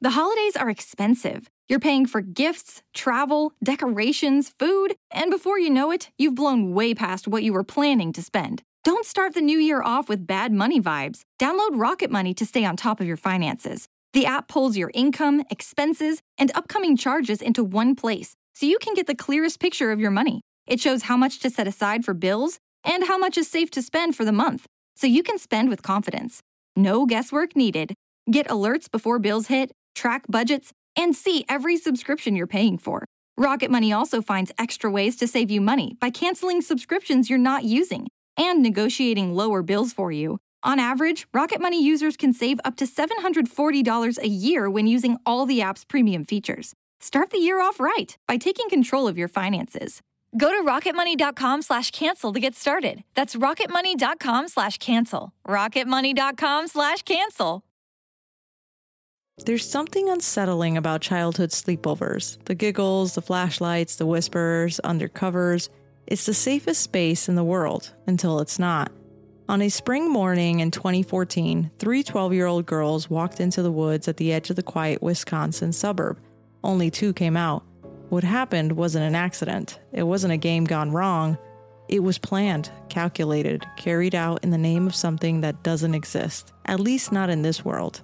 The holidays are expensive. You're paying for gifts, travel, decorations, food, and before you know it, you've blown way past what you were planning to spend. Don't start the new year off with bad money vibes. Download Rocket Money to stay on top of your finances. The app pulls your income, expenses, and upcoming charges into one place, so you can get the clearest picture of your money. It shows how much to set aside for bills and how much is safe to spend for the month, so you can spend with confidence. No guesswork needed. Get alerts before bills hit, track budgets, and see every subscription you're paying for. Rocket Money also finds extra ways to save you money by canceling subscriptions you're not using and negotiating lower bills for you. On average, Rocket Money users can save up to $740 a year when using all the app's premium features. Start the year off right by taking control of your finances. Go to rocketmoney.com/cancel to get started. That's rocketmoney.com/cancel. rocketmoney.com/cancel. There's something unsettling about childhood sleepovers. The giggles, the flashlights, the whispers, undercovers. It's the safest space in the world until it's not. On a spring morning in 2014, 3 12-year-old girls walked into the woods at the edge of the quiet Wisconsin suburb. Only 2 came out. What happened wasn't an accident. It wasn't a game gone wrong. It was planned, calculated, carried out in the name of something that doesn't exist, at least not in this world.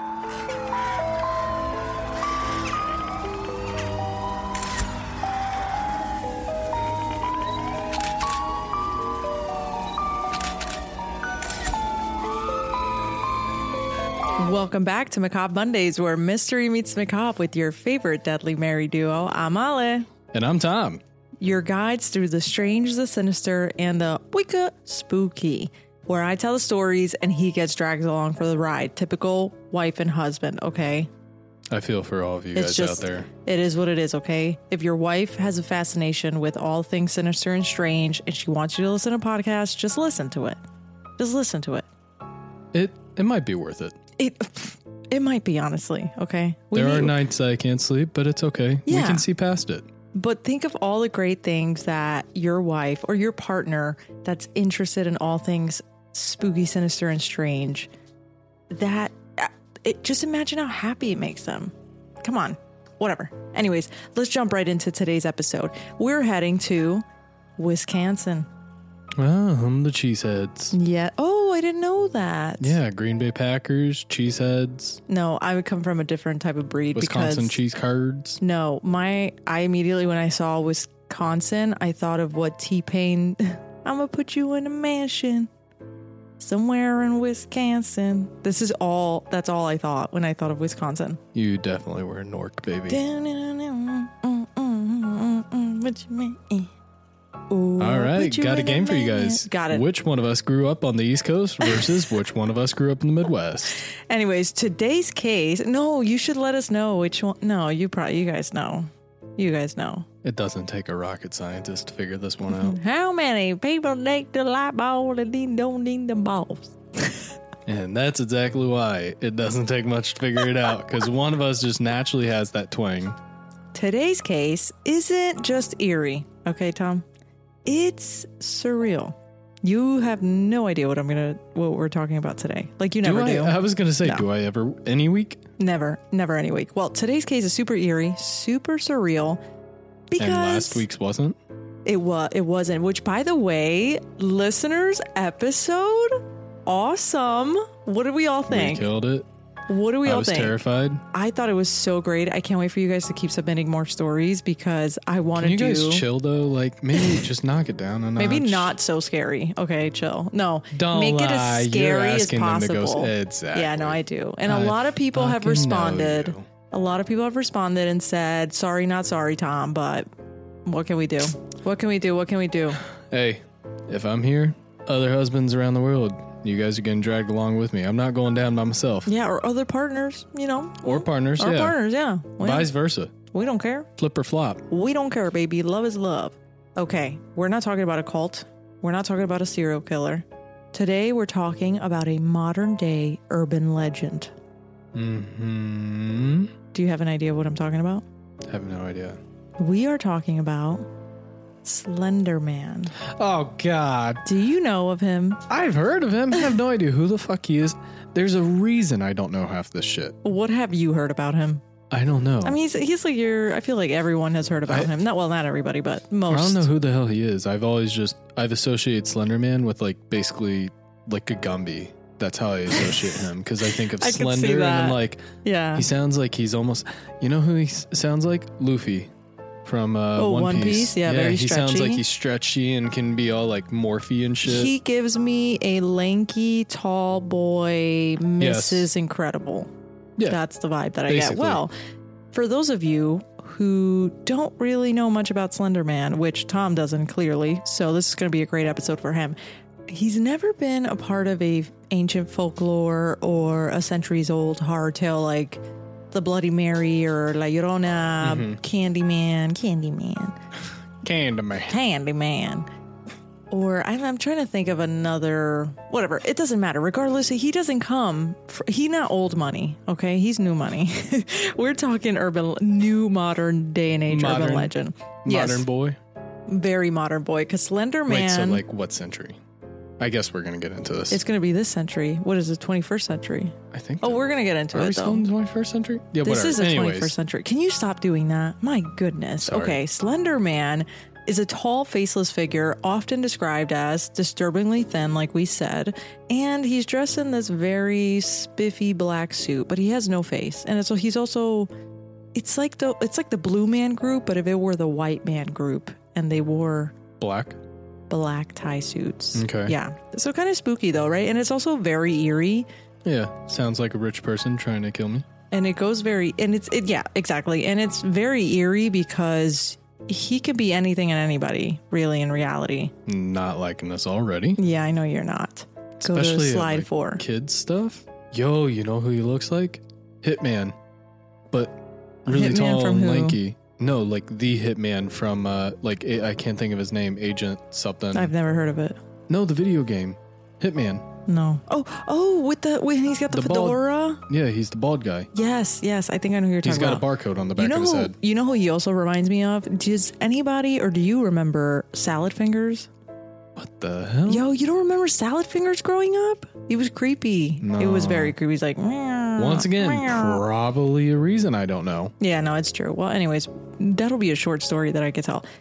Welcome back to Macabre Mondays, where mystery meets macabre with your favorite Deadly Mary duo. I'm Ale. And I'm Tom. Your guides through the strange, the sinister, and the wicked spooky, where I tell the stories and he gets dragged along for the ride. Typical wife and husband, okay? I feel for all of you guys out there. It is what it is, okay? If your wife has a fascination with all things sinister and strange and she wants you to listen to podcasts, just listen to it. Just listen to it. It might be worth it. It might be, honestly, okay? There are nights I can't sleep, but it's okay. Yeah. We can see past it. But think of all the great things that your wife or your partner that's interested in all things spooky, sinister, and strange, just imagine how happy it makes them. Come on. Whatever. Anyways, let's jump right into today's episode. We're heading to Wisconsin. Oh, the Cheeseheads. Yeah. Oh, I didn't know that. Yeah, Green Bay Packers, Cheeseheads. No, I would come from a different type of breed. Wisconsin cheese cards. No, I immediately, when I saw Wisconsin, I thought of what T-Pain, I'm going to put you in a mansion somewhere in Wisconsin. That's all I thought when I thought of Wisconsin. You definitely were a Nork, baby. What you mean? Ooh, all right, got a game for you guys. Got it. Which one of us grew up on the East Coast versus which one of us grew up in the Midwest? Anyways, today's case. No, you should let us know which one. No, you guys know. You guys know. It doesn't take a rocket scientist to figure this one out. How many people take the light bulb and don't need the bulbs? And that's exactly why it doesn't take much to figure it out, because one of us just naturally has that twang. Today's case isn't just eerie. Okay, Tom? It's surreal. You have no idea what we're talking about today. Like you never do. I was going to say, no. Do I ever any week? Never any week. Well, today's case is super eerie, super surreal. Because and last week's wasn't? It wasn't, which by the way, listeners, episode, awesome. What did we all think? We killed it. What do we all think? I was terrified. I thought it was so great. I can't wait for you guys to keep submitting more stories because I want to do... Can you guys chill though? Like maybe just knock it down a notch. Maybe not so scary. Okay, chill. No. Don't make lie. It as scary as possible. Exactly. Yeah, no, I do. And a lot of people have responded. A lot of people have responded and said, sorry, not sorry, Tom, but what can we do? What can we do? Hey, if I'm here, other husbands around the world, you guys are getting dragged along with me. I'm not going down by myself. Yeah, or other partners, you know. Or partners, yeah. Vice versa. We don't care. Flip or flop. We don't care, baby. Love is love. Okay, we're not talking about a cult. We're not talking about a serial killer. Today, we're talking about a modern-day urban legend. Mm-hmm. Do you have an idea what I'm talking about? I have no idea. We are talking about Slender Man. Oh, God. Do you know of him? I've heard of him. I have no idea who the fuck he is. There's a reason I don't know half this shit. What have you heard about him? I don't know. I mean, he's like I feel like everyone has heard about him. Not everybody, but most. I don't know who the hell he is. I've associated Slender Man with like basically like a Gumby. That's how I associate him because I think of I Slender can see that. and I'm like, yeah. He sounds like he's almost, you know who he sounds like? Luffy from One Piece. Yeah, very he stretchy. sounds like he's stretchy and can be all like morphy and shit. He gives me a lanky, tall boy, Mrs. Yes. Incredible. Yeah. That's the vibe that I Basically. get. Well, for those of you who don't really know much about Slender Man, which Tom doesn't clearly, so this is going to be a great episode for him. He's never been a part of a ancient folklore or a centuries-old horror tale like the Bloody Mary or La Llorona, Candyman. Or I'm trying to think of another, whatever. It doesn't matter. Regardless, he doesn't come. He's not old money, okay? He's new money. We're talking new modern day and age urban legend. Modern boy? Very modern boy. Because Slender Man. Wait, so like what century? I guess we're going to get into this. It's going to be this century. What is it, 21st century? I think. Oh, we're going to get into Are we it, still though. in the 21st century? Yeah, This whatever. is the Anyways. 21st century. Can you stop doing that? My goodness. Sorry. Okay, Slender Man is a tall, faceless figure, often described as disturbingly thin, like we said, and he's dressed in this very spiffy black suit, but he has no face. And so he's also, it's like the Blue Man Group, but if it were the White Man Group, and they wore Black tie suits. Okay. Yeah. So kind of spooky though, right? And it's also very eerie. Yeah, sounds like a rich person trying to kill me. And it goes yeah, exactly. And it's very eerie because he could be anything and anybody, really, in reality. Not liking this already. Yeah, I know you're not. Go Especially to slide like 4. Kids stuff. Yo, you know who he looks like? Hitman, but really Hitman tall from and who? lanky. No, like the Hitman from I can't think of his name. Agent something. I've never heard of it. No, the video game. Hitman. No. Oh, when he's got the fedora. Yeah, he's the bald guy. Yes. I think I know who you're He's talking got about. a barcode on the back of his head. You know who he also reminds me of? Does anybody or do you remember Salad Fingers? What the hell? Yo, you don't remember Salad Fingers growing up? He was creepy. No. It was very creepy. He's like, Once again, probably a reason I don't know. yeah, no, it's true. Well, anyways, that'll be a short story that I could tell.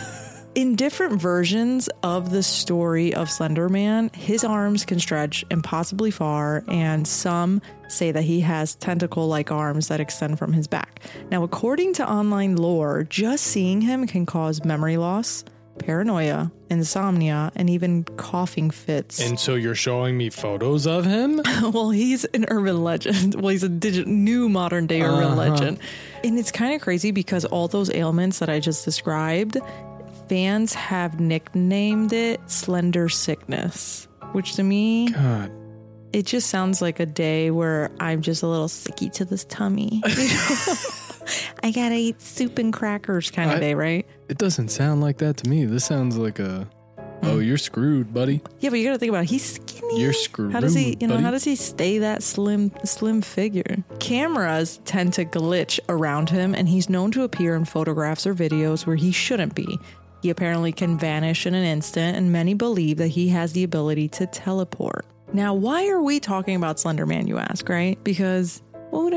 In different versions of the story of Slender Man, his arms can stretch impossibly far, and some say that he has tentacle-like arms that extend from his back. Now, according to online lore, just seeing him can cause memory loss, paranoia, insomnia, and even coughing fits. And so you're showing me photos of him? Well, he's an urban legend. Well, he's a new modern day urban legend. And it's kind of crazy because all those ailments that I just described, fans have nicknamed it Slender Sickness, which to me, God. it just sounds like a day where I'm just a little sicky to this tummy. You know? I gotta eat soup and crackers kind of day, right? It doesn't sound like that to me. This sounds like oh, you're screwed, buddy. Yeah, but you gotta think about it. He's skinny. You're screwed. How does he, buddy. how does he stay that slim figure? Cameras tend to glitch around him, and he's known to appear in photographs or videos where he shouldn't be. He apparently can vanish in an instant, and many believe that he has the ability to teleport. Now, why are we talking about Slender Man, you ask, right? Because what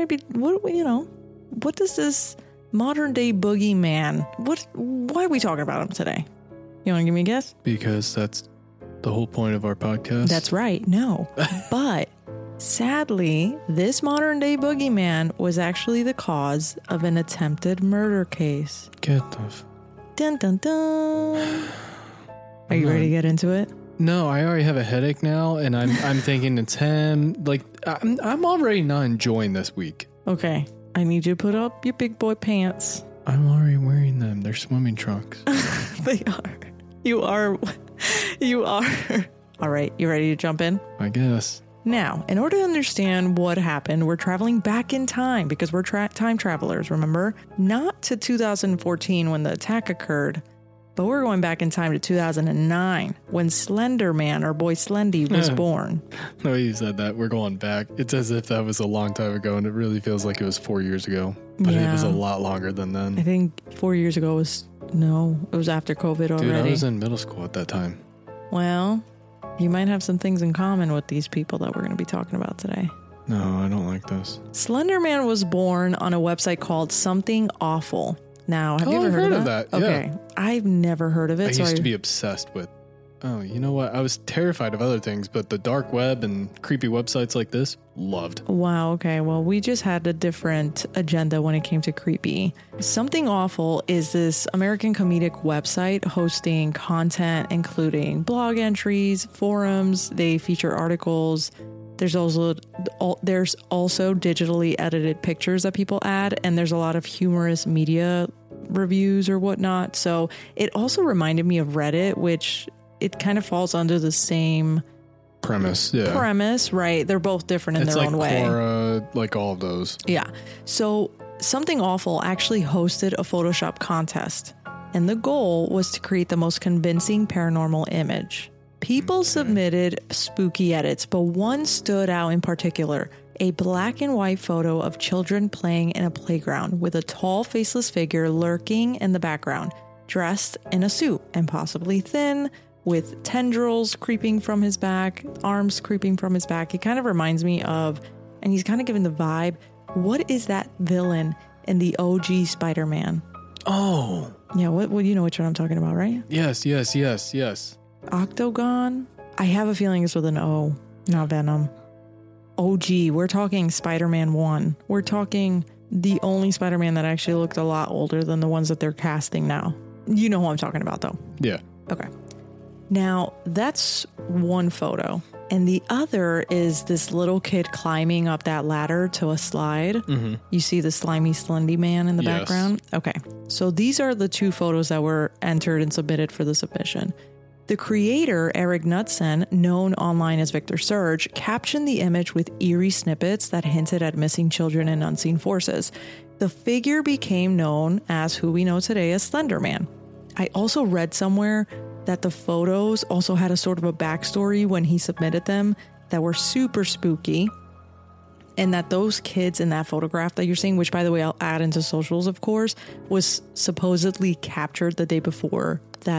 does this modern day boogeyman, why are we talking about him today? You want to give me a guess? Because that's the whole point of our podcast. That's right. No. But sadly, this modern day boogeyman was actually the cause of an attempted murder case. Get the Dun dun dun. Are you ready to get into it? No, I already have a headache now, and I'm thinking it's him. Like I'm already not enjoying this week. Okay. I need you to put up your big boy pants. I'm already wearing them. They're swimming trunks. They are. You are. All right. You ready to jump in? I guess. Now, in order to understand what happened, we're traveling back in time because we're time travelers, remember? Not to 2014 when the attack occurred, But we're going back in time to 2009 when Slender Man, or Boy Slendy, was born. The way you said that, we're going back. It's as if that was a long time ago, and it really feels like it was 4 years ago. But it was a lot longer than then. I think 4 years ago it was after COVID already. Dude, I was in middle school at that time. Well, you might have some things in common with these people that we're going to be talking about today. No, I don't like this. Slender Man was born on a website called Something Awful. Now, have you ever heard of that? Okay. Yeah. I've never heard of it. I used to be obsessed with, you know what? I was terrified of other things, but the dark web and creepy websites like this, loved. Wow. Okay. Well, we just had a different agenda when it came to creepy. Something Awful is this American comedic website hosting content, including blog entries, forums. They feature articles. There's also digitally edited pictures that people add, and there's a lot of humorous media reviews or whatnot. So it also reminded me of Reddit, which it kind of falls under the same premise. Yeah. Premise, right? They're both different in their own way. It's like Quora, like all of those. Yeah. So Something Awful actually hosted a Photoshop contest, and the goal was to create the most convincing paranormal image. People submitted spooky edits, but one stood out in particular: a black and white photo of children playing in a playground with a tall, faceless figure lurking in the background, dressed in a suit and possibly thin, with tendrils creeping from his back, arms creeping from his back. It kind of reminds me of, and he's kind of giving the vibe, what is that villain in the OG Spider-Man? Oh. Yeah, what you know which one I'm talking about, right? Yes. Octagon? I have a feeling it's with an O, not Venom. OG, we're talking Spider-Man 1. We're talking the only Spider-Man that actually looked a lot older than the ones that they're casting now. You know who I'm talking about, though. Yeah. Okay. Now, that's one photo. And the other is this little kid climbing up that ladder to a slide. Mm-hmm. You see the slimy, slendy man in the background? Okay. So these are the two photos that were entered and submitted for the submission. The creator, Eric Knudsen, known online as Victor Surge, captioned the image with eerie snippets that hinted at missing children and unseen forces. The figure became known as who we know today as Slender Man. I also read somewhere that the photos also had a sort of a backstory when he submitted them that were super spooky, and that those kids in that photograph that you're seeing, which by the way I'll add into socials of course, was supposedly captured the day before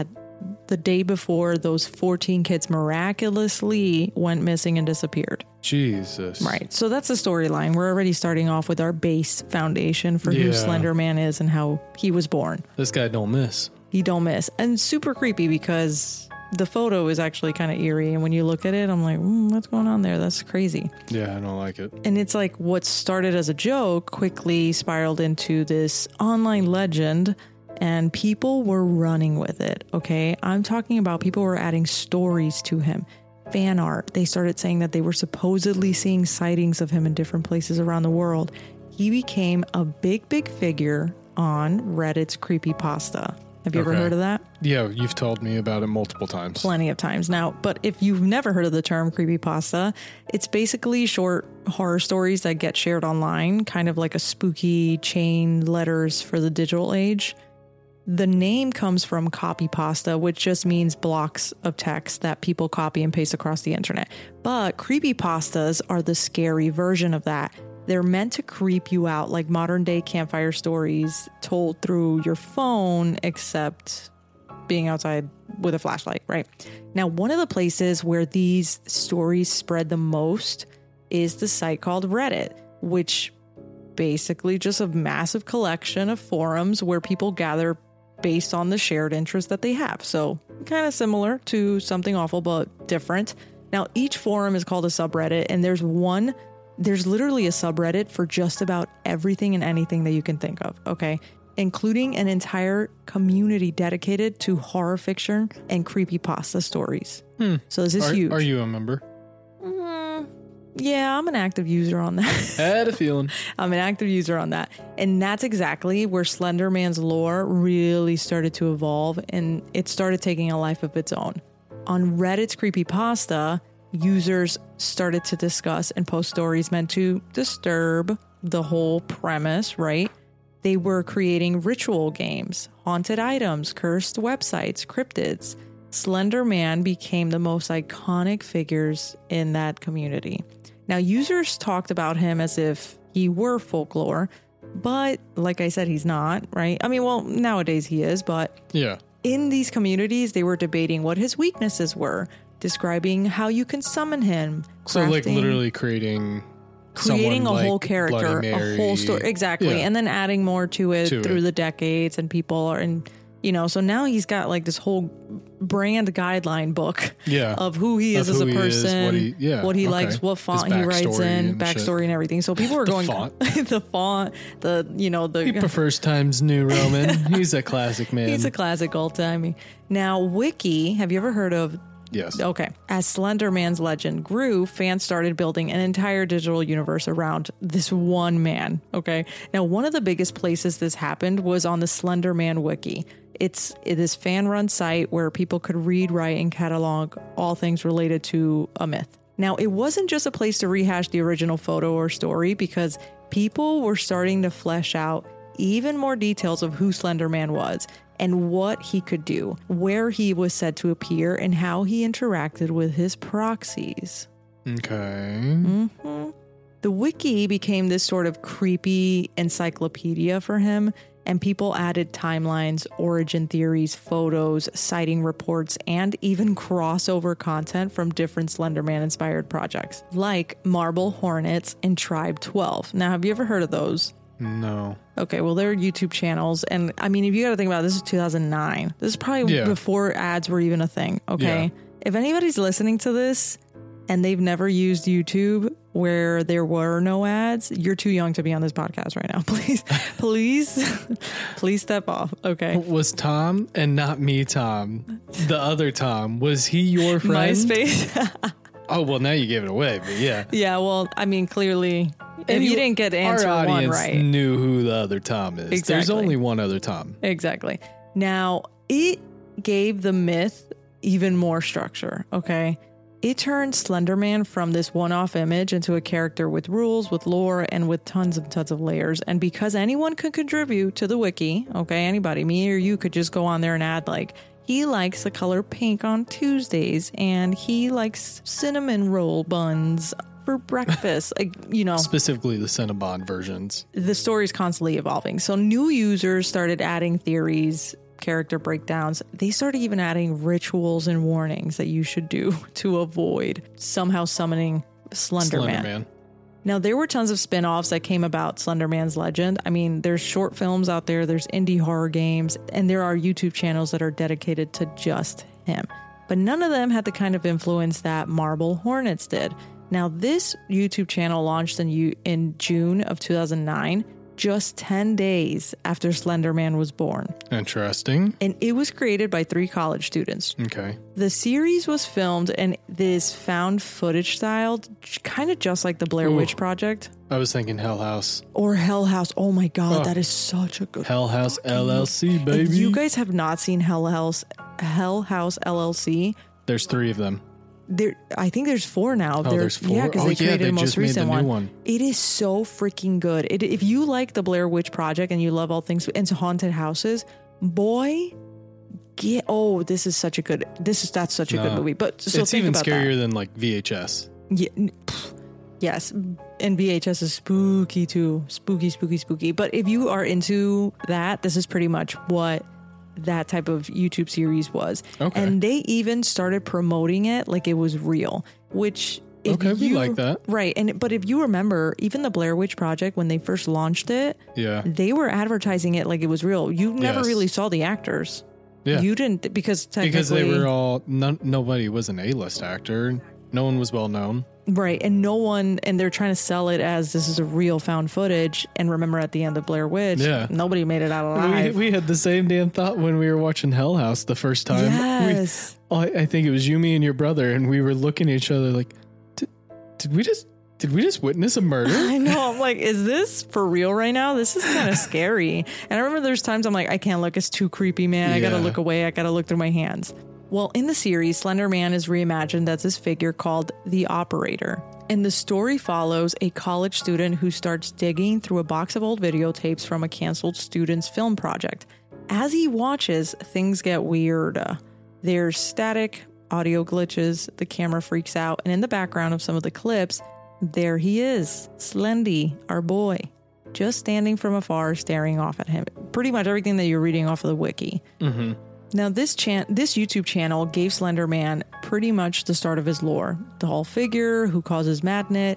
those 14 kids miraculously went missing and disappeared. Jesus. Right. So that's the storyline. We're already starting off with our base foundation for who Slender Man is and how he was born. This guy don't miss. He don't miss. And super creepy because the photo is actually kind of eerie. And when you look at it, I'm like, what's going on there? That's crazy. Yeah, I don't like it. And it's like what started as a joke quickly spiraled into this online legend, and people were running with it. Okay. I'm talking about people were adding stories to him, fan art. They started saying that they were supposedly seeing sightings of him in different places around the world. He became a big figure on Reddit's creepypasta. Have you ever heard of that? Yeah, you've told me about it multiple times. Plenty of times now. But if you've never heard of the term creepypasta, it's basically short horror stories that get shared online, kind of like a spooky chain letters for the digital age. The name comes from copypasta, which just means blocks of text that people copy and paste across the internet. But creepypastas are the scary version of that. They're meant to creep you out, like modern day campfire stories told through your phone, except being outside with a flashlight, right? Now, one of the places where these stories spread the most is the site called Reddit, which basically just a massive collection of forums where people gather based on the shared interest that they have. So kind of similar to Something Awful, but different. Now, each forum is called a subreddit, and there's literally a subreddit for just about everything and anything that you can think of, okay? Including an entire community dedicated to horror fiction and creepypasta stories. So this is huge. Are you a member? Yeah, I'm an active user on that. Had a feeling. I'm an active user on that. And that's exactly where Slender Man's lore really started to evolve, and it started taking a life of its own. On Reddit's creepypasta, users started to discuss and post stories meant to disturb the whole premise, right? They were creating ritual games, haunted items, cursed websites, cryptids. Slender Man became the most iconic figures in that community. Now, users talked about him as if he were folklore, but like I said, he's not, right? I mean, well, nowadays he is, but Yeah. in these communities, they were debating what his weaknesses were, describing how you can summon him. So like crafting- literally creating creating a someone whole like character, Bloody Mary. a whole story. Exactly. Yeah. And then adding more to it through the decades, and people are in, you know, so now he's got like this whole brand guideline book Yeah. of who he is Of as a who he is, person, what he- okay. likes, what His font he writes backstory in, and backstory shit. and everything. So people were The going, font. the font, He prefers Times New Roman. He's a classic man. he's a classic old timey. Now, Wiki, have you ever heard of? Yes. Okay. As Slender Man's legend grew, fans started building an entire digital universe around this one man. Okay. Now, one of the biggest places this happened was on the Slender Man Wiki. It is fan-run site where people could read, write, and catalog all things related to a myth. Now, it wasn't just a place to rehash the original photo or story, because people were starting to flesh out even more details of who Slender Man was and what he could do, where he was said to appear, and how he interacted with his proxies. Okay. The wiki became this sort of creepy encyclopedia for him, and people added timelines, origin theories, photos, sighting reports, and even crossover content from different Slenderman-inspired projects, like Marble Hornets and Tribe 12. Now, have you ever heard of those? No. Okay, well, they're YouTube channels, and I mean, if you got to think about it, this is 2009. This is probably before ads were even a thing, okay? Yeah. If anybody's listening to this and they've never used YouTube where there were no ads, you're too young to be on this podcast right now. Please step off, okay? Was Tom, and not me, Tom, the other Tom, was he your friend? MySpace. Oh, well, now you gave it away, but yeah. Yeah, well, I mean, clearly, if you didn't get answer our one audience right. knew who the other Tom is. Exactly. There's only one other Tom. Exactly. Now, it gave the myth even more structure, okay? It turned Slenderman from this one-off image into a character with rules, with lore, and with tons of layers. And because anyone could contribute to the wiki, okay, anybody, me or you, could just go on there and add, like, he likes the color pink on Tuesdays, and he likes cinnamon roll buns for breakfast. Like, you know, Specifically the Cinnabon versions. the story's constantly evolving. So new users started adding theories, character breakdowns. They started even adding rituals and warnings that you should do to avoid somehow summoning Slenderman. Now, there were tons of spin-offs that came about Slenderman's legend. I mean, there's short films out there, there's indie horror games, and there are YouTube channels that are dedicated to just him. But none of them had the kind of influence that Marble Hornets did. Now, this YouTube channel launched in June of 2009, just 10 days after Slenderman was born. Interesting. And it was created by 3 college students. Okay. The series was filmed in this found footage style, kind of just like the Blair Witch Project. I was thinking Hell House. Or Hell House. Oh my God, that is such a good Hell House fucking LLC, movie. baby. If you guys have not seen Hell House LLC, There's 3 of them. I think there's 4 now. There's 4? Yeah, because Oh, they yeah, created they the most just made recent the new one. one. It is so freaking good. If you like the Blair Witch Project and you love all things and haunted houses, boy, this is such a good. That's such a good movie. But so it's think even about scarier that. than like VHS. Yeah, yes, and VHS is spooky too. Spooky. But if you are into that, this is pretty much what that type of YouTube series was. Okay. And they even started promoting it like it was real, which We like that. Right. But if you remember, even the Blair Witch Project, when they first launched it, Yeah. they were advertising it like it was real. You never Yes. really saw the actors. Yeah. You didn't, because technically... Because they were all, nobody was an A-list actor. No one was well known. Right. And and they're trying to sell it as this is a real found footage. And remember at the end of Blair Witch, nobody made it out alive. We had the same damn thought when we were watching Hell House the first time. Yes. I think it was you, me, and your brother, and we were looking at each other like, did we just witness a murder? I know. I'm like, is this for real right now? This is kind of scary. And I remember there's times I'm like, I can't look. It's too creepy, man. I got to look away. I got to look through my hands. Well, in the series, Slender Man is reimagined as this figure called the Operator. And the story follows a college student who starts digging through a box of old videotapes from a canceled student's film project. As he watches, things get weird. There's static, audio glitches, the camera freaks out, and in the background of some of the clips, there he is, Slendy, our boy, just standing from afar, staring off at him. Pretty much everything that you're reading off of the wiki. Mm-hmm. Now, this YouTube channel gave Slender Man pretty much the start of his lore. The whole figure who causes madness,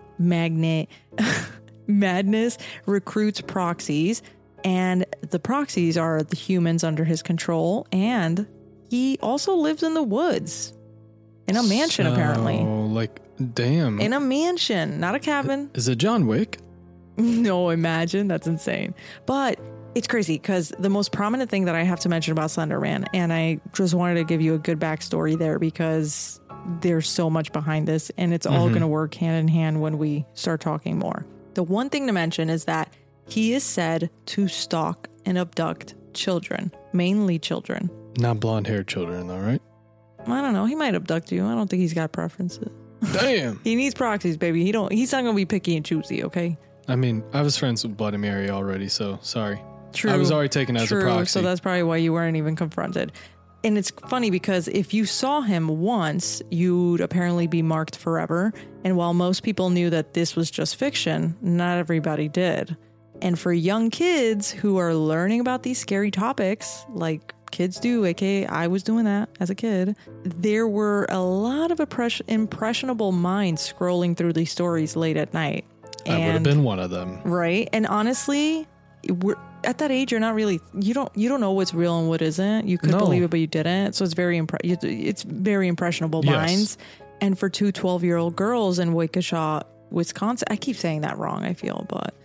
recruits proxies, and the proxies are the humans under his control, and he also lives in the woods. In a mansion, apparently. Like, damn. In a mansion, not a cabin. Is it John Wick? No, imagine. That's insane. But it's crazy because the most prominent thing that I have to mention about Slender Man, and I just wanted to give you a good backstory there because there's so much behind this, and it's all going to work hand in hand when we start talking more. The one thing to mention is that he is said to stalk and abduct children, mainly children. Not blonde-haired children, though, right? I don't know. He might abduct you. I don't think he's got preferences. Damn. He needs proxies, baby. He's not going to be picky and choosy, okay? I mean, I was friends with Bloody Mary already, so sorry. True. I was already taken as a proxy. So that's probably why you weren't even confronted. And it's funny because if you saw him once, you'd apparently be marked forever. And while most people knew that this was just fiction, not everybody did. And for young kids who are learning about these scary topics, like kids do, aka I was doing that as a kid, there were a lot of impressionable minds scrolling through these stories late at night. I would have been one of them. Right. And honestly, we're at that age, you're not really, you don't know what's real and what isn't. You could believe it, but you didn't. So it's very impressionable minds. And for two 12-year-old girls in Waukesha, Wisconsin, I keep saying that wrong, I feel, but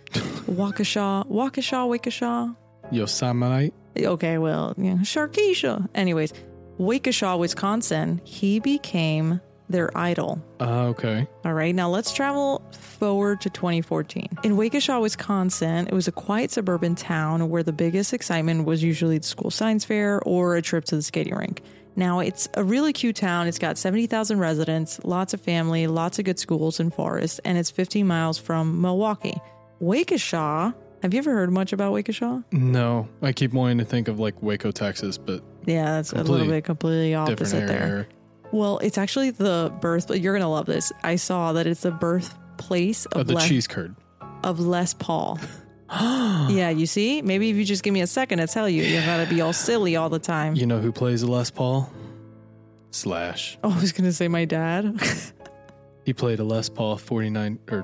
Waukesha. Yosemite. Okay, well, Sharkeisha. Anyways, Waukesha, Wisconsin, he became their idol. Okay. All right, now let's travel forward to 2014. In Waukesha, Wisconsin, it was a quiet suburban town where the biggest excitement was usually the school science fair or a trip to the skating rink. Now, it's a really cute town. It's got 70,000 residents, lots of family, lots of good schools and forests, and it's 15 miles from Milwaukee. Waukesha, have you ever heard much about Waukesha? No, I keep wanting to think of like Waco, Texas, but yeah, that's a little bit completely opposite there. Well, it's actually the birth. You're gonna love this. I saw that it's the birthplace of the cheese curd of Les Paul. Yeah, you see, maybe if you just give me a second to tell you, you gotta be all silly all the time. You know who plays a Les Paul? Slash. Oh, I was gonna say my dad. He played a Les Paul 49 or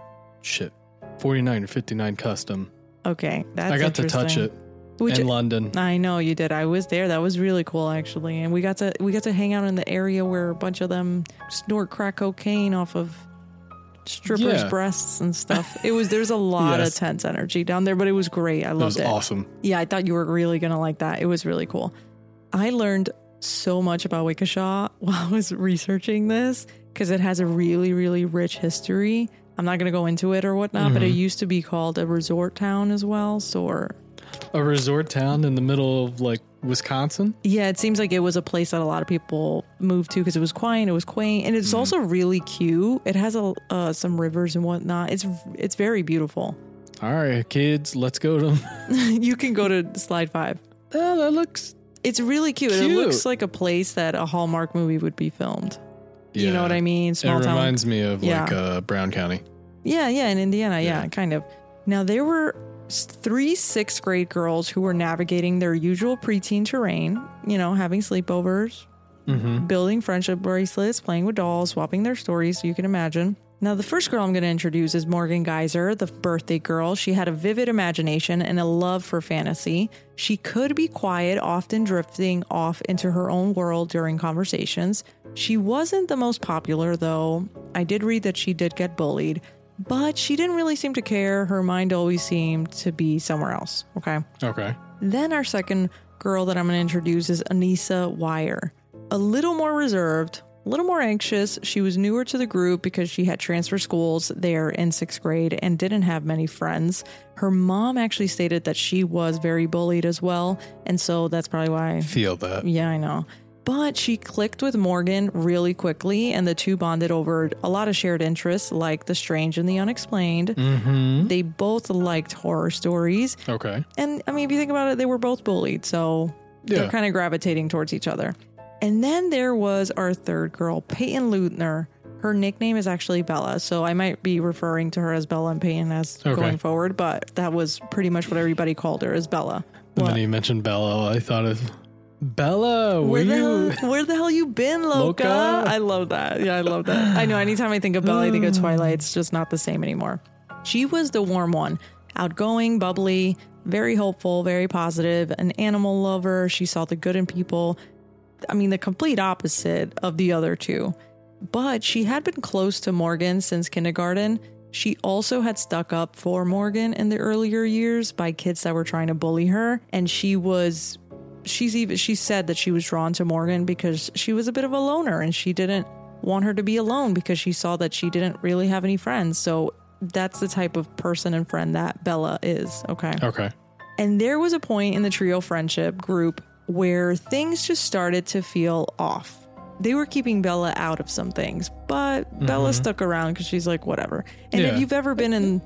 59 custom. Okay, that's I got to touch it in London. I know you did. I was there. That was really cool, actually. And we got to hang out in the area where a bunch of them snort crack cocaine off of strippers' breasts and stuff. There's a lot of tense energy down there, but it was great. I loved it. It was awesome. Yeah, I thought you were really gonna like that. It was really cool. I learned so much about Waukesha while I was researching this because it has a really, really rich history. I'm not going to go into it or whatnot, but it used to be called a resort town as well. A resort town in the middle of like Wisconsin? Yeah, it seems like it was a place that a lot of people moved to because it was quiet, it was quaint, and it's also really cute. It has some rivers and whatnot. It's very beautiful. All right, kids, let's go to... You can go to slide 5. Oh, that looks... It's really cute. It looks like a place that a Hallmark movie would be filmed. You know what I mean? Small town. It reminds me of like Brown County. Yeah, in Indiana. Yeah, kind of. Now, there were 3 6th grade girls who were navigating their usual preteen terrain, having sleepovers, building friendship bracelets, playing with dolls, swapping their stories, so you can imagine. Now, the first girl I'm going to introduce is Morgan Geyser, the birthday girl. She had a vivid imagination and a love for fantasy. She could be quiet, often drifting off into her own world during conversations. She wasn't the most popular, though. I did read that she did get bullied, but she didn't really seem to care. Her mind always seemed to be somewhere else. Okay. Then our second girl that I'm going to introduce is Anissa Wire. A little more reserved, a little more anxious. She was newer to the group because she had transfer schools there in 6th grade and didn't have many friends. Her mom actually stated that she was very bullied as well, and so that's probably why... I feel that. Yeah, I know. But she clicked with Morgan really quickly, and the two bonded over a lot of shared interests like the strange and the unexplained. Mm-hmm. They both liked horror stories. Okay. And I mean, if you think about it, they were both bullied, so they're kind of gravitating towards each other. And then there was our third girl, Peyton Lutner. Her nickname is actually Bella, so I might be referring to her as Bella and Peyton as going forward, but that was pretty much what everybody called her, as Bella. When you mentioned Bella, I thought of Bella. Where the hell you been, Loca? I love that. Yeah, I love that. I know anytime I think of Bella, I think of Twilight. It's just not the same anymore. She was the warm one, outgoing, bubbly, very hopeful, very positive, an animal lover. She saw the good in people. I mean, the complete opposite of the other two. But she had been close to Morgan since kindergarten. She also had stuck up for Morgan in the earlier years by kids that were trying to bully her. And she said that she was drawn to Morgan because she was a bit of a loner and she didn't want her to be alone because she saw that she didn't really have any friends. So that's the type of person and friend that Bella is. Okay. And there was a point in the trio friendship group where things just started to feel off. They were keeping Bella out of some things, but Bella stuck around because she's like, whatever. And if you've ever been in...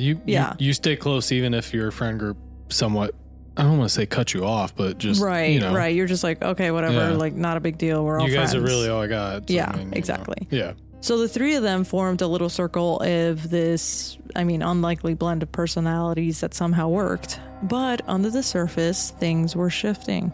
You stay close even if your friend group somewhat, I don't want to say cut you off, but just, Right. You're just like, okay, whatever, like not a big deal. We're all friends. You guys are really all I got. So, yeah, exactly. Yeah. So the three of them formed a little circle of this, unlikely blend of personalities that somehow worked. But under the surface, things were shifting.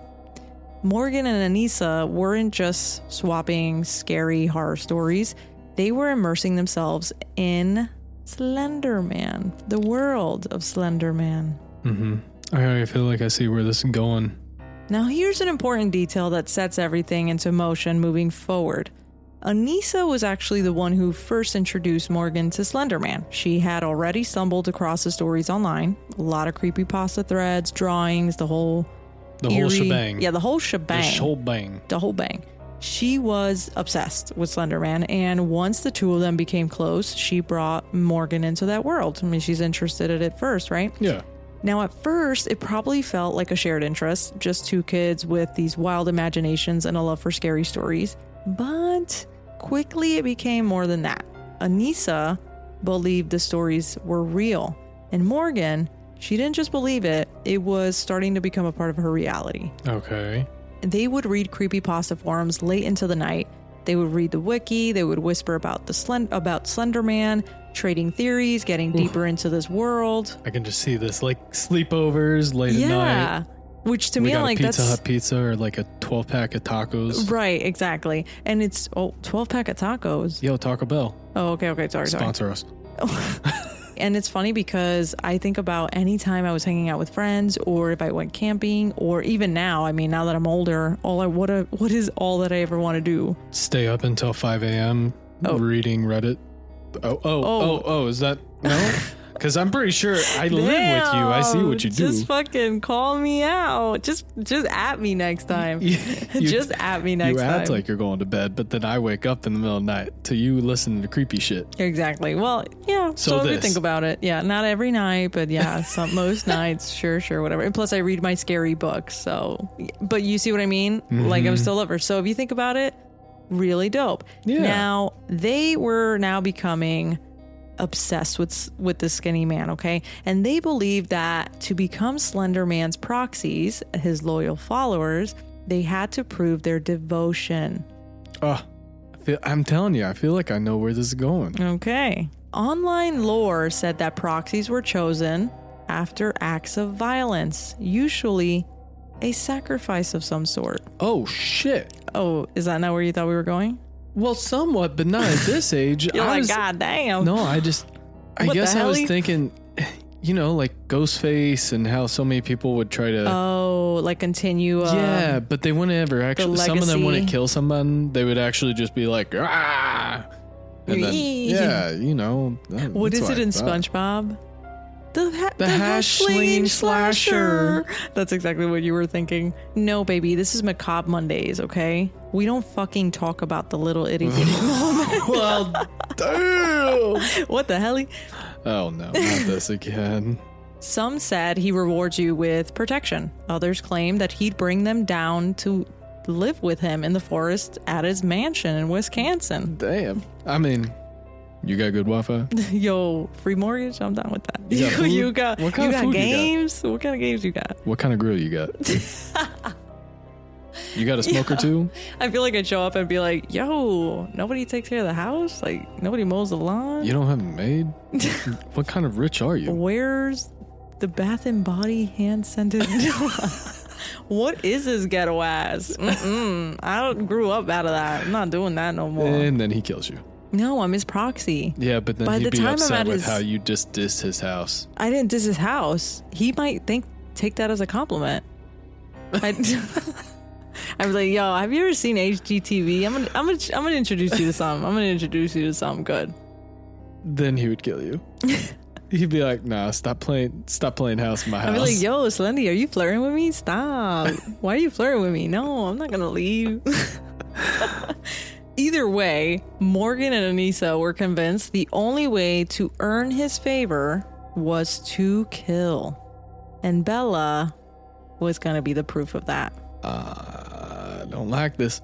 Morgan and Anissa weren't just swapping scary horror stories. They were immersing themselves in Slender Man, the world of Slender Man. Mm-hmm. I feel like I see where this is going. Now here's an important detail that sets everything into motion moving forward. Anissa was actually the one who first introduced Morgan to Slender Man. She had already stumbled across the stories online. A lot of creepypasta threads, drawings, the whole shebang. Yeah, the whole shebang. The whole bang. She was obsessed with Slender Man, and once the two of them became close, she brought Morgan into that world. She's interested in it first, right? Yeah. Now, at first, it probably felt like a shared interest, just two kids with these wild imaginations and a love for scary stories. But quickly, it became more than that. Anissa believed the stories were real, and Morgan... she didn't just believe it, it was starting to become a part of her reality. Okay. They would read creepypasta forums late into the night. They would read the wiki, they would whisper about Slender Man, trading theories, getting deeper into this world. I can just see this, like sleepovers late at night. Yeah. Which to me, I'm like, Pizza Hut pizza or like a 12-pack of tacos. Right, exactly. And it's 12-pack of tacos. Yo, Taco Bell. Oh, okay, sorry. Sponsor us. And it's funny because I think about any time I was hanging out with friends or if I went camping or even now, now that I'm older, what is all that I ever want to do? Stay up until 5 a.m. reading Reddit. Is that... No? Because I'm pretty sure I live with you. I see what you do. Just fucking call me out. Just at me next time. Just at me next time. You act like you're going to bed, but then I wake up in the middle of the night to you listening to creepy shit. Exactly. Well, yeah. So if you think about it, yeah, not every night, but yeah, most nights. Sure, whatever. And plus, I read my scary books. So, but you see what I mean? Mm-hmm. Like I'm still lover. So if you think about it, really dope. Yeah. Now they were becoming obsessed with the skinny man, okay? And they believed that to become Slender Man's proxies, his loyal followers, they had to prove their devotion. I'm telling you, I feel like I know where this is going. Okay. Online lore said that proxies were chosen after acts of violence, usually a sacrifice of some sort. Oh, shit. Oh, is that not where you thought we were going? Well, somewhat, but not at this age. You're God damn. No, I guess I was thinking, like Ghostface and how so many people would try to... Oh, like continue... yeah, but they wouldn't ever actually... Some of them wouldn't kill someone. They would actually just be like, ah! And then, what is it in SpongeBob? The hash-slinging slasher. That's exactly what you were thinking. No, baby, this is Macabre Mondays, okay? We don't fucking talk about the little itty-bitty moment. Well, damn! What the hell? Oh, no, not this again. Some said he rewards you with protection. Others claim that he'd bring them down to live with him in the forest at his mansion in Wisconsin. Damn. I mean, you got good Wi-Fi? Yo, free mortgage? I'm down with that. You got food? You got, what kind you of got food games? You got? What kind of games you got? What kind of grill you got? You got a smoker too? I feel like I'd show up and be like, yo, nobody takes care of the house? Like, nobody mows the lawn? You don't have a maid? What kind of rich are you? Where's the Bath and Body hand scented? What is this ghetto ass? I grew up out of that. I'm not doing that no more. And then he kills you. No, I'm his proxy. Yeah, but then By he'd the be time upset I'm at with his- how you just dissed his house. I didn't diss his house. He might take that as a compliment. I was like, yo, have you ever seen HGTV? I'm gonna introduce you to something. I'm gonna introduce you to something good. Then he would kill you. He'd be like, nah, stop playing house in my house. I'd be like, yo, Slendy, are you flirting with me? Stop. Why are you flirting with me? No, I'm not gonna leave. Either way, Morgan and Anissa were convinced the only way to earn his favor was to kill. And Bella was gonna be the proof of that. I don't like this.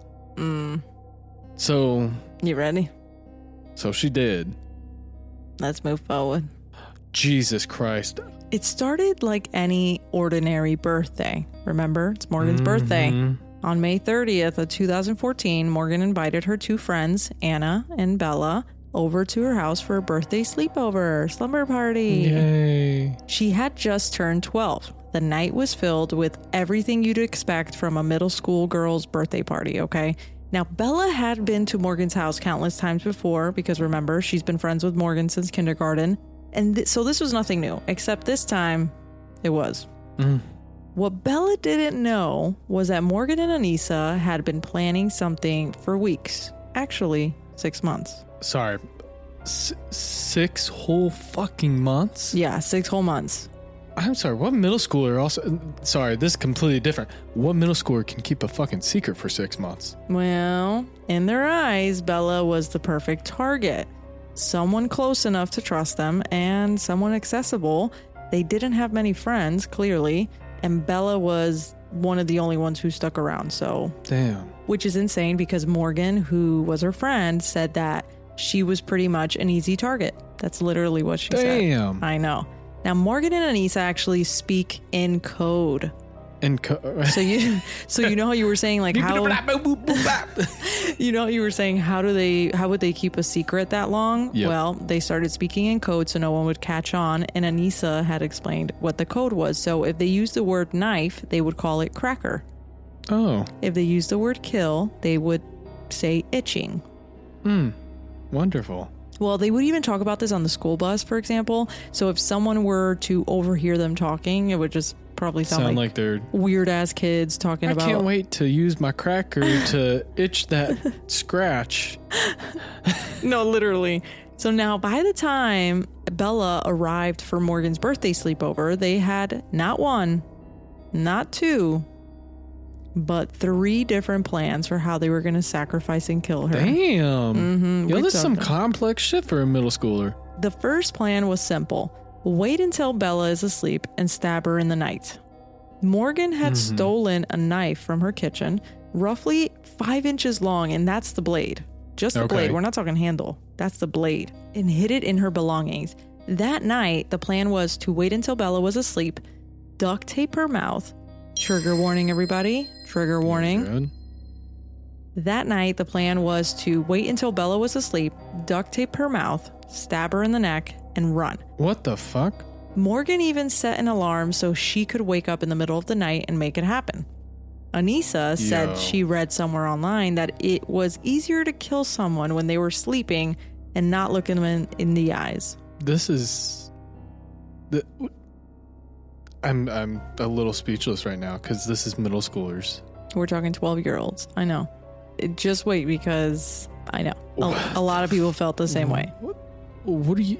So You ready? So she did. Let's move forward. Jesus Christ. It started like any ordinary birthday. Remember, it's Morgan's birthday. On May 30th of 2014, Morgan invited her two friends, Anna and Bella, over to her house for a birthday sleepover, slumber party. Yay. She had just turned 12. The night was filled with everything you'd expect from a middle school girl's birthday party, okay? Now, Bella had been to Morgan's house countless times before because remember, she's been friends with Morgan since kindergarten. And so this was nothing new, except this time it was. What Bella didn't know was that Morgan and Anissa had been planning something for weeks. Actually, 6 months. Sorry. 6 whole fucking months? Yeah, 6 whole months. I'm sorry, what middle schooler also... Sorry, this is completely different. What middle schooler can keep a fucking secret for 6 months? Well, in their eyes, Bella was the perfect target. Someone close enough to trust them and someone accessible. They didn't have many friends, clearly, and Bella was one of the only ones who stuck around, so... Damn. Which is insane because Morgan, who was her friend, said that she was pretty much an easy target. That's literally what she said. Damn. I know. Now, Morgan and Anissa actually speak in code. So you know how you were saying like how you know how you were saying how would they keep a secret that long? Yep. Well, they started speaking in code so no one would catch on, and Anissa had explained what the code was. So if they used the word knife, they would call it cracker. Oh. If they used the word kill, they would say itching. Wonderful. Well, they would even talk about this on the school bus, for example. So if someone were to overhear them talking, it would just probably sound like they're weird ass kids talking about. I can't wait to use my cracker to itch that scratch. No, literally. So now by the time Bella arrived for Morgan's birthday sleepover, they had not 1, not 2, but 3 different plans for how they were going to sacrifice and kill her. Damn. Yo, this is some complex shit for a middle schooler. The first plan was simple. Wait until Bella is asleep and stab her in the night. Morgan had stolen a knife from her kitchen, roughly 5 inches long, and that's the blade. Just the blade. We're not talking handle. That's the blade. And hid it in her belongings. That night, the plan was to wait until Bella was asleep, duct tape her mouth. Trigger warning, everybody. Trigger warning. Good. That night, the plan was to wait until Bella was asleep, duct tape her mouth, stab her in the neck, and run. What the fuck? Morgan even set an alarm so she could wake up in the middle of the night and make it happen. Anissa said she read somewhere online that it was easier to kill someone when they were sleeping and not look them in the eyes. This is... I'm a little speechless right now because this is middle schoolers. We're talking 12-year-olds. I know. Just wait because I know. A lot of people felt the same way. What do you...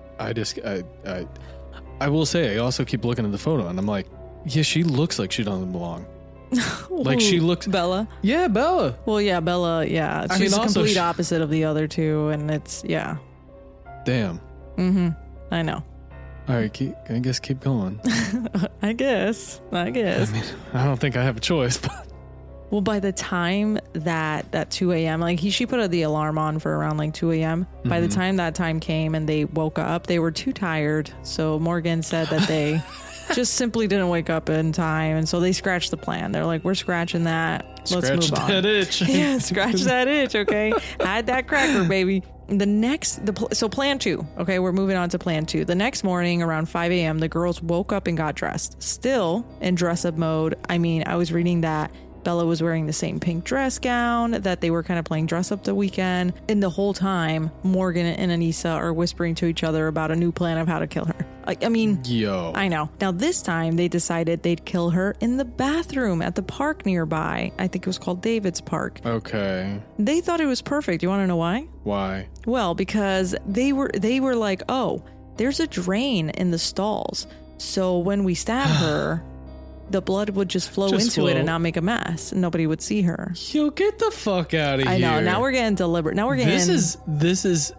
I will say, I also keep looking at the photo and I'm like, yeah, she looks like she doesn't belong. Like she looks... Bella? Yeah, Bella. Well, yeah, Bella, yeah. She's the complete opposite of the other two, and it's, yeah. Damn. I know. All right, I guess keep going. I guess. I mean, I don't think I have a choice, but... Well, by the time that 2 a.m., like she put the alarm on for around like 2 a.m. By the time that time came and they woke up, they were too tired. So Morgan said that they just simply didn't wake up in time. And so they scratched the plan. They're like, we're scratching that. Let's move on. That itch. Yeah, scratch that itch. Okay. Hide that cracker, baby. So plan 2. Okay. We're moving on to plan 2. The next morning around 5 a.m., the girls woke up and got dressed. Still in dress up mode. I mean, I was reading that Bella was wearing the same pink dress gown, that they were kind of playing dress up the weekend. And the whole time, Morgan and Anissa are whispering to each other about a new plan of how to kill her. Yo. I know. Now, this time they decided they'd kill her in the bathroom at the park nearby. I think it was called David's Park. Okay. They thought it was perfect. You want to know why? Why? Well, because they were like, oh, there's a drain in the stalls. So when we stab her, the blood would just flow into it and not make a mess. And nobody would see her. Yo, get the fuck out of here. I know. Now we're getting deliberate. Now we're getting... This is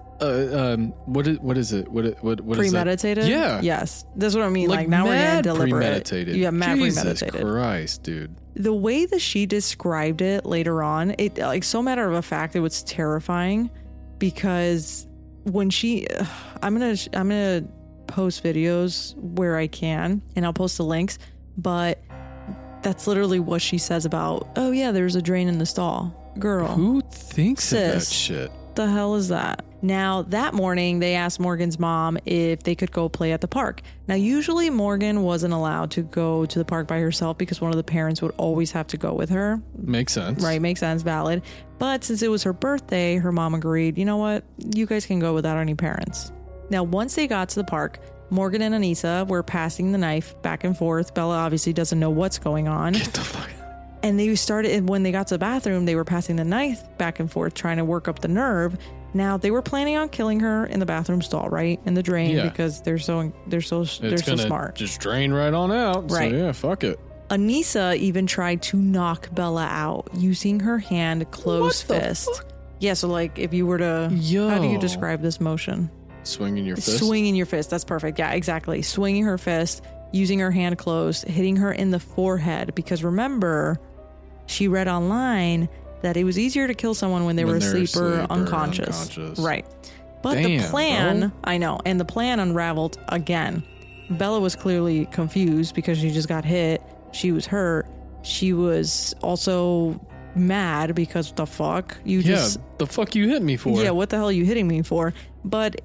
what is it? What premeditated? Is that? Yeah. Yes. That's what I mean. Like now we're getting deliberate. Premeditated. Yeah, mad Jesus premeditated. Christ, dude. The way that she described it later on, it like so matter of fact, it was terrifying because when I'm gonna post videos where I can and I'll post the links, but that's literally what she says about, oh yeah, there's a drain in the stall. Girl. Who thinks of that shit? The hell is that? Now, that morning, they asked Morgan's mom if they could go play at the park. Now, usually Morgan wasn't allowed to go to the park by herself because one of the parents would always have to go with her. Makes sense. Right, makes sense, valid. But since it was her birthday, her mom agreed, you know what? You guys can go without any parents. Now, once they got to the park, Morgan and Anissa were passing the knife back and forth. Bella obviously doesn't know what's going on. Get the fuck out. And they started, when they got to the bathroom, they were passing the knife back and forth, trying to work up the nerve. Now, they were planning on killing her in the bathroom stall, right? In the drain, because they're so smart. Just drain right on out. Right. So yeah, fuck it. Anissa even tried to knock Bella out using her hand closed fist. Yeah, so like if you were to... How do you describe this motion? Swinging your fist? Swinging your fist. That's perfect. Yeah, exactly. Swinging her fist, using her hand closed, hitting her in the forehead. Because remember, she read online that it was easier to kill someone when they were asleep or unconscious. Right. But the plan, I know, and the plan unraveled again. Bella was clearly confused because she just got hit. She was hurt. She was also mad because the fuck? The fuck you hit me for? Yeah, what the hell are you hitting me for? But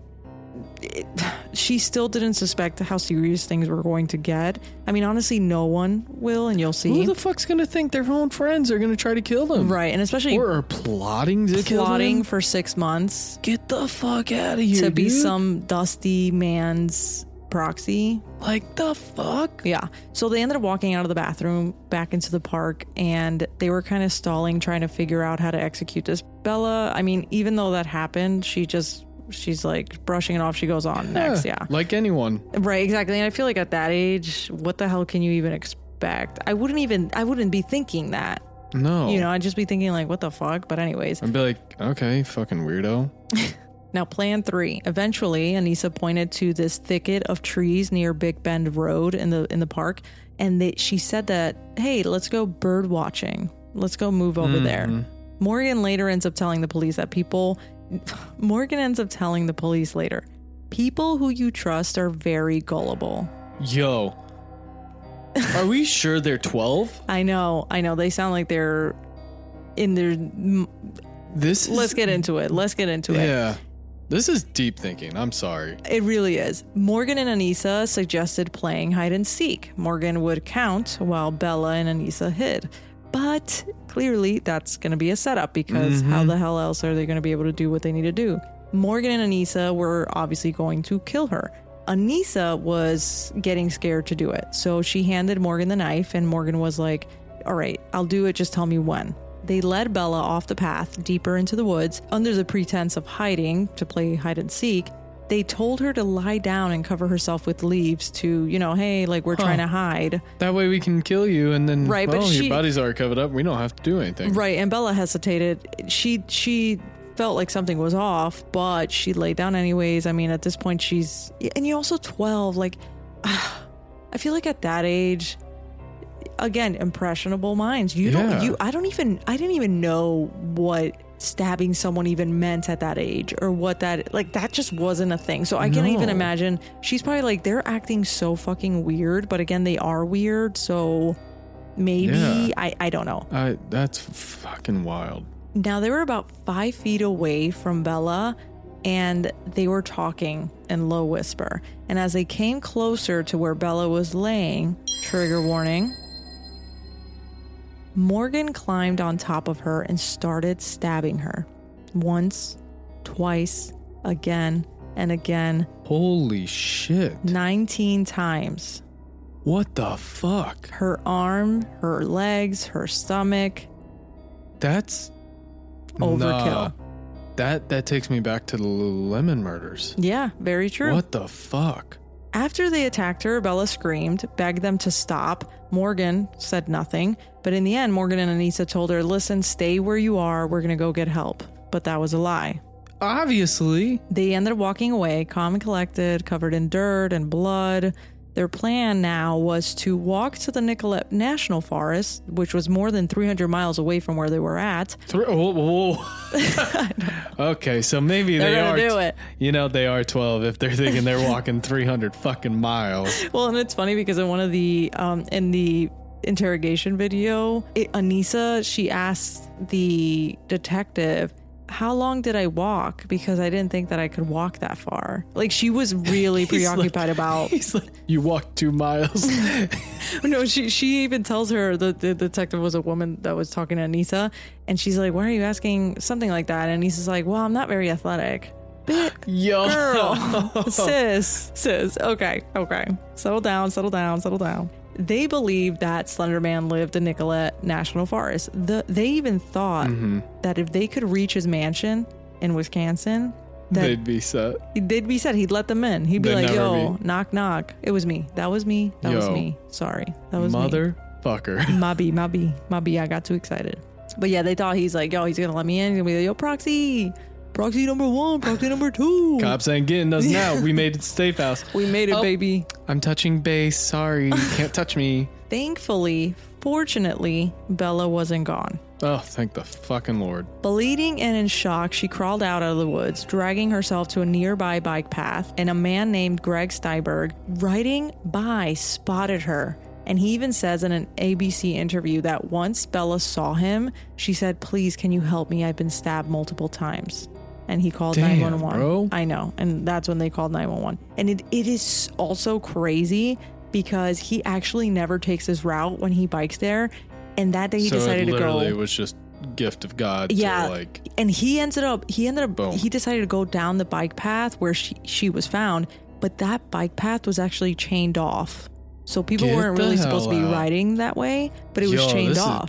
she still didn't suspect how serious things were going to get. I mean, honestly, no one will, and you'll see. Who the fuck's going to think their own friends are going to try to kill them? Right, and especially... Or are plotting to kill them? Plotting for 6 months. Get the fuck out of here, to be some dusty man's proxy. Like the fuck? Yeah. So they ended up walking out of the bathroom back into the park, and they were kind of stalling, trying to figure out how to execute this. Bella, I mean, even though that happened, she's like brushing it off. She goes on next. Yeah. Like anyone. Right. Exactly. And I feel like at that age, what the hell can you even expect? I wouldn't be thinking that. No. You know, I'd just be thinking like, what the fuck? But anyways. I'd be like, okay, fucking weirdo. Now, plan 3. Eventually, Anissa pointed to this thicket of trees near Big Bend Road in the park. And she said that, hey, let's go bird watching. Let's go move over there. Morgan later ends up telling the police that people who you trust are very gullible. Yo. Are we sure they're 12? I know. They sound like they're in their... Let's get into it. Yeah. This is deep thinking. I'm sorry. It really is. Morgan and Anissa suggested playing hide and seek. Morgan would count while Bella and Anissa hid. But clearly that's going to be a setup because how the hell else are they going to be able to do what they need to do? Morgan and Anissa were obviously going to kill her. Anissa was getting scared to do it. So she handed Morgan the knife and Morgan was like, all right, I'll do it. Just tell me when. They led Bella off the path deeper into the woods under the pretense of hiding to play hide and seek. They told her to lie down and cover herself with leaves to, you know, hey, like we're trying to hide. That way we can kill you and then, your body's already covered up. We don't have to do anything. Right. And Bella hesitated. She felt like something was off, but she laid down anyways. I mean, at this point and you're also 12. Like, I feel like at that age, again, impressionable minds. I didn't even know what stabbing someone even meant at that age, or what that, like, that just wasn't a thing. So I can't even imagine. She's probably like, they're acting so fucking weird, but again, they are weird. So maybe, I don't know. That's fucking wild. Now, they were about 5 feet away from Bella, and they were talking in low whisper. And as they came closer to where Bella was laying, trigger warning, Morgan climbed on top of her and started stabbing her. Once, twice, again, and again. Holy shit. 19 times. What the fuck? Her arm, her legs, her stomach. That's overkill. That takes me back to the Lululemon murders. Yeah, very true. What the fuck? After they attacked her, Bella screamed, begged them to stop. Morgan said nothing, but in the end, Morgan and Anissa told her, listen, stay where you are. We're going to go get help. But that was a lie. Obviously. They ended up walking away, calm and collected, covered in dirt and blood. Their plan now was to walk to the Nicollet National Forest, which was more than 300 miles away from where they were at. Okay, so maybe they're they gonna are. Do it. You know, they are 12 if they're thinking they're walking 300 fucking miles. Well, and it's funny because in one of the in the interrogation video, Anissa, she asked the detective, how long did I walk? Because I didn't think that I could walk that far. Like, she was really preoccupied about... He's like, you walked 2 miles. No, she even tells her, the detective was a woman that was talking to Anissa, and she's like, why are you asking something like that? And Anissa's like, well, I'm not very athletic. Yo. Girl. Sis. Okay. Settle down. They believed that Slender Man lived in Nicollet National Forest. They even thought that if they could reach his mansion in Wisconsin, they'd be set. He'd let them in. He'd be like, yo, knock, knock. It was me. That was me. Sorry. That was motherfucker. me. Mobby, I got too excited. But yeah, they thought he's like, yo, he's going to let me in. He's going to be like, yo, Proxy number 1, Proxy number 2. Cops ain't getting us now. We made it to Safe House. We made it, baby. I'm touching base. Sorry. You can't touch me. Thankfully, fortunately, Bella wasn't gone. Oh, thank the fucking Lord. Bleeding and in shock, she crawled out of the woods, dragging herself to a nearby bike path, and a man named Greg Steinberg, riding by, spotted her. And he even says in an ABC interview that once Bella saw him, she said, please, can you help me? I've been stabbed multiple times. And he called 911. Bro. I know. And that's when they called 911. And it is also crazy because he actually never takes his route when he bikes there. And that day he decided to go. Literally, it was just gift of God. Yeah. And he decided to go down the bike path where she was found. But that bike path was actually chained off. So people weren't really supposed to be riding that way, but it was chained off.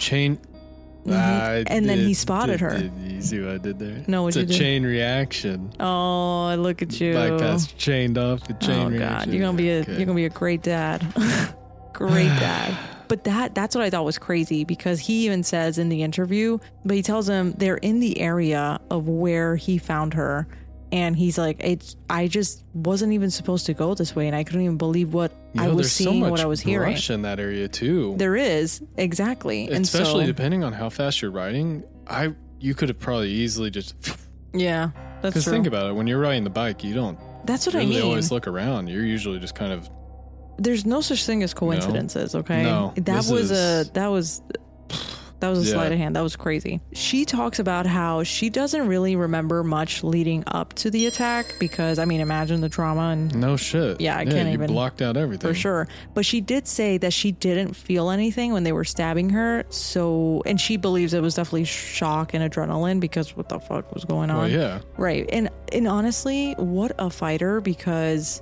And then he spotted her. You see what I did there? No, it's a chain reaction. Oh, look at you! Bypass chained off the chain reaction. Oh God, you're gonna be a great dad, great dad. But that's what I thought was crazy because he even says in the interview, but he tells him they're in the area of where he found her. And he's like, I just wasn't even supposed to go this way. And I couldn't even believe what I was seeing, what I was hearing. There's so much brush in that area, too. There is, exactly. Especially depending on how fast you're riding. You could have probably easily just... Yeah, that's true. Because think about it. When you're riding the bike, you don't... That's what I mean. You always look around. You're usually just kind of... There's no such thing as coincidences, okay? No. That was a sleight of hand. That was crazy. She talks about how she doesn't really remember much leading up to the attack because, I mean, imagine the trauma and... No shit. Yeah, I can't even... You blocked out everything. For sure. But she did say that she didn't feel anything when they were stabbing her. So, and she believes it was definitely shock and adrenaline because what the fuck was going on? Well, yeah. Right. And honestly, what a fighter because...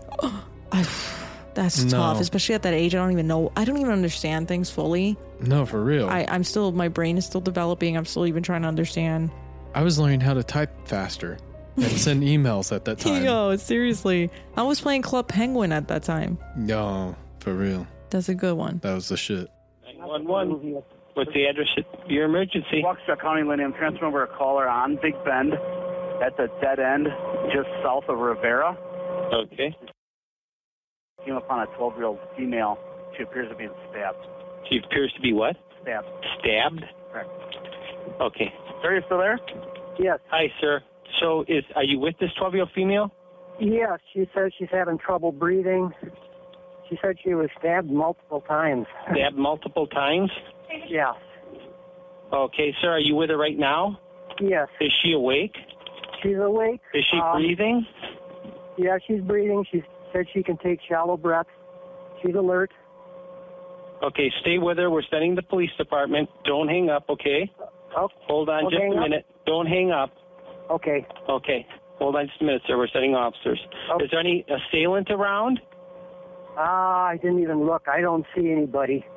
That's tough, especially at that age. I don't even understand things fully. No, for real. My brain is still developing. I'm still even trying to understand. I was learning how to type faster and send emails at that time. Yo, seriously. I was playing Club Penguin at that time. No, for real. That's a good one. That was the shit. 911. What's the address of your emergency? Waukesha County, Lincoln. Transfer over a caller on Big Bend at the dead end just south of Rivera. Okay. Came upon a 12-year-old female. She appears to be stabbed. She appears to be what? Stabbed. Stabbed? Correct. Okay. Sir, you still there? Yes. Hi, sir. So are you with this 12-year-old female? Yes, she says she's having trouble breathing. She said she was stabbed multiple times. Stabbed multiple times? Yes. Okay, sir, are you with her right now? Yes. Is she awake? She's awake. Is she breathing? Yeah, she's breathing. She said she can take shallow breaths. She's alert. Okay, stay with her. We're sending the police department. Don't hang up, okay? Oh, hold on just a minute. Don't hang up. Okay. Okay. Hold on just a minute, sir. We're sending officers. Oh. Is there any assailant around? I didn't even look. I don't see anybody.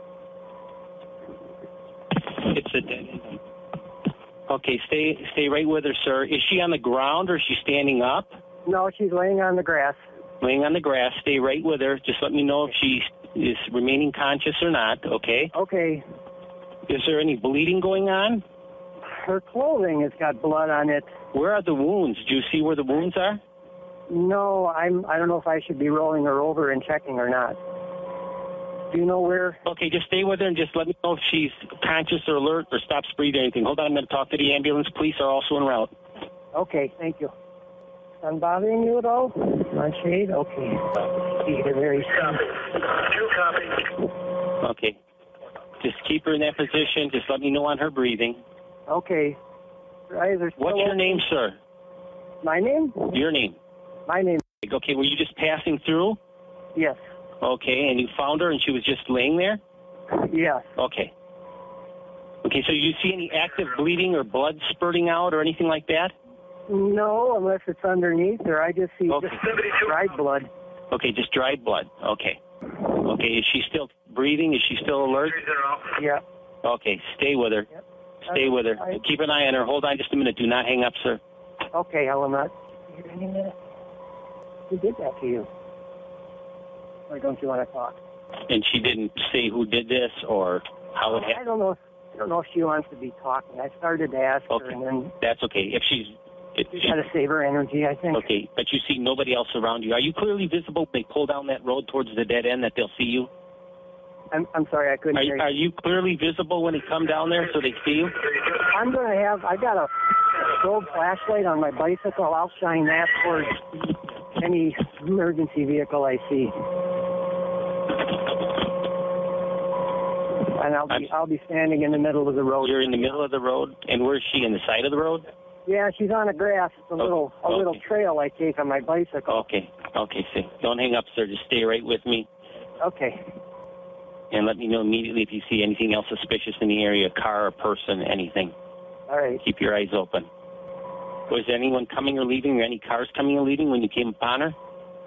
It's a dead end. Okay, stay right with her, sir. Is she on the ground or is she standing up? No, she's laying on the grass. Laying on the grass. Stay right with her. Just let me know if she is remaining conscious or not, okay? Okay. Is there any bleeding going on? Her clothing has got blood on it. Where are the wounds? Do you see where the wounds are? No, I don't know if I should be rolling her over and checking or not. Do you know where? Okay, just stay with her and just let me know if she's conscious or alert or stops breathing or anything. Hold on, I'm going to talk to the ambulance. Police are also en route. Okay, thank you. I'm bothering you at all? My shade? Okay. You're very Okay. Just keep her in that position. Just let me know on her breathing. Okay. What's your name, sir? My name? Your name. My name. Okay, were you just passing through? Yes. Okay, and you found her and she was just laying there? Yes. Okay. Okay, so you see any active bleeding or blood spurting out or anything like that? No, unless it's underneath her. I just see just dried blood. Okay, just dried blood. Okay. Okay, is she still breathing? Is she still alert? Yeah. Okay, stay with her. Yep. Stay with her. Keep an eye on her. Hold on just a minute. Do not hang up, sir. Okay, I will not. Any minute. Who did that to you? Or don't you want to talk? And she didn't say who did this or how it happened? I don't know. I don't know if she wants to be talking. I started to ask her, and then that's okay. If she's got to save her energy, I think. Okay, but you see nobody else around you. Are you clearly visible when they pull down that road towards the dead end that they'll see you? I'm sorry, I couldn't hear you. Are you clearly visible when they come down there so they see you? I got a strobe flashlight on my bicycle. I'll shine that towards any emergency vehicle I see. And I'll be standing in the middle of the road. You're in the middle of the road? And where is she, in the side of the road? Yeah, she's on the grass. It's a little trail I take on my bicycle. Okay, see. Don't hang up, sir. Just stay right with me. Okay. And let me know immediately if you see anything else suspicious in the area, a car, a person, anything. All right. Keep your eyes open. Was anyone coming or leaving, or any cars coming or leaving when you came upon her?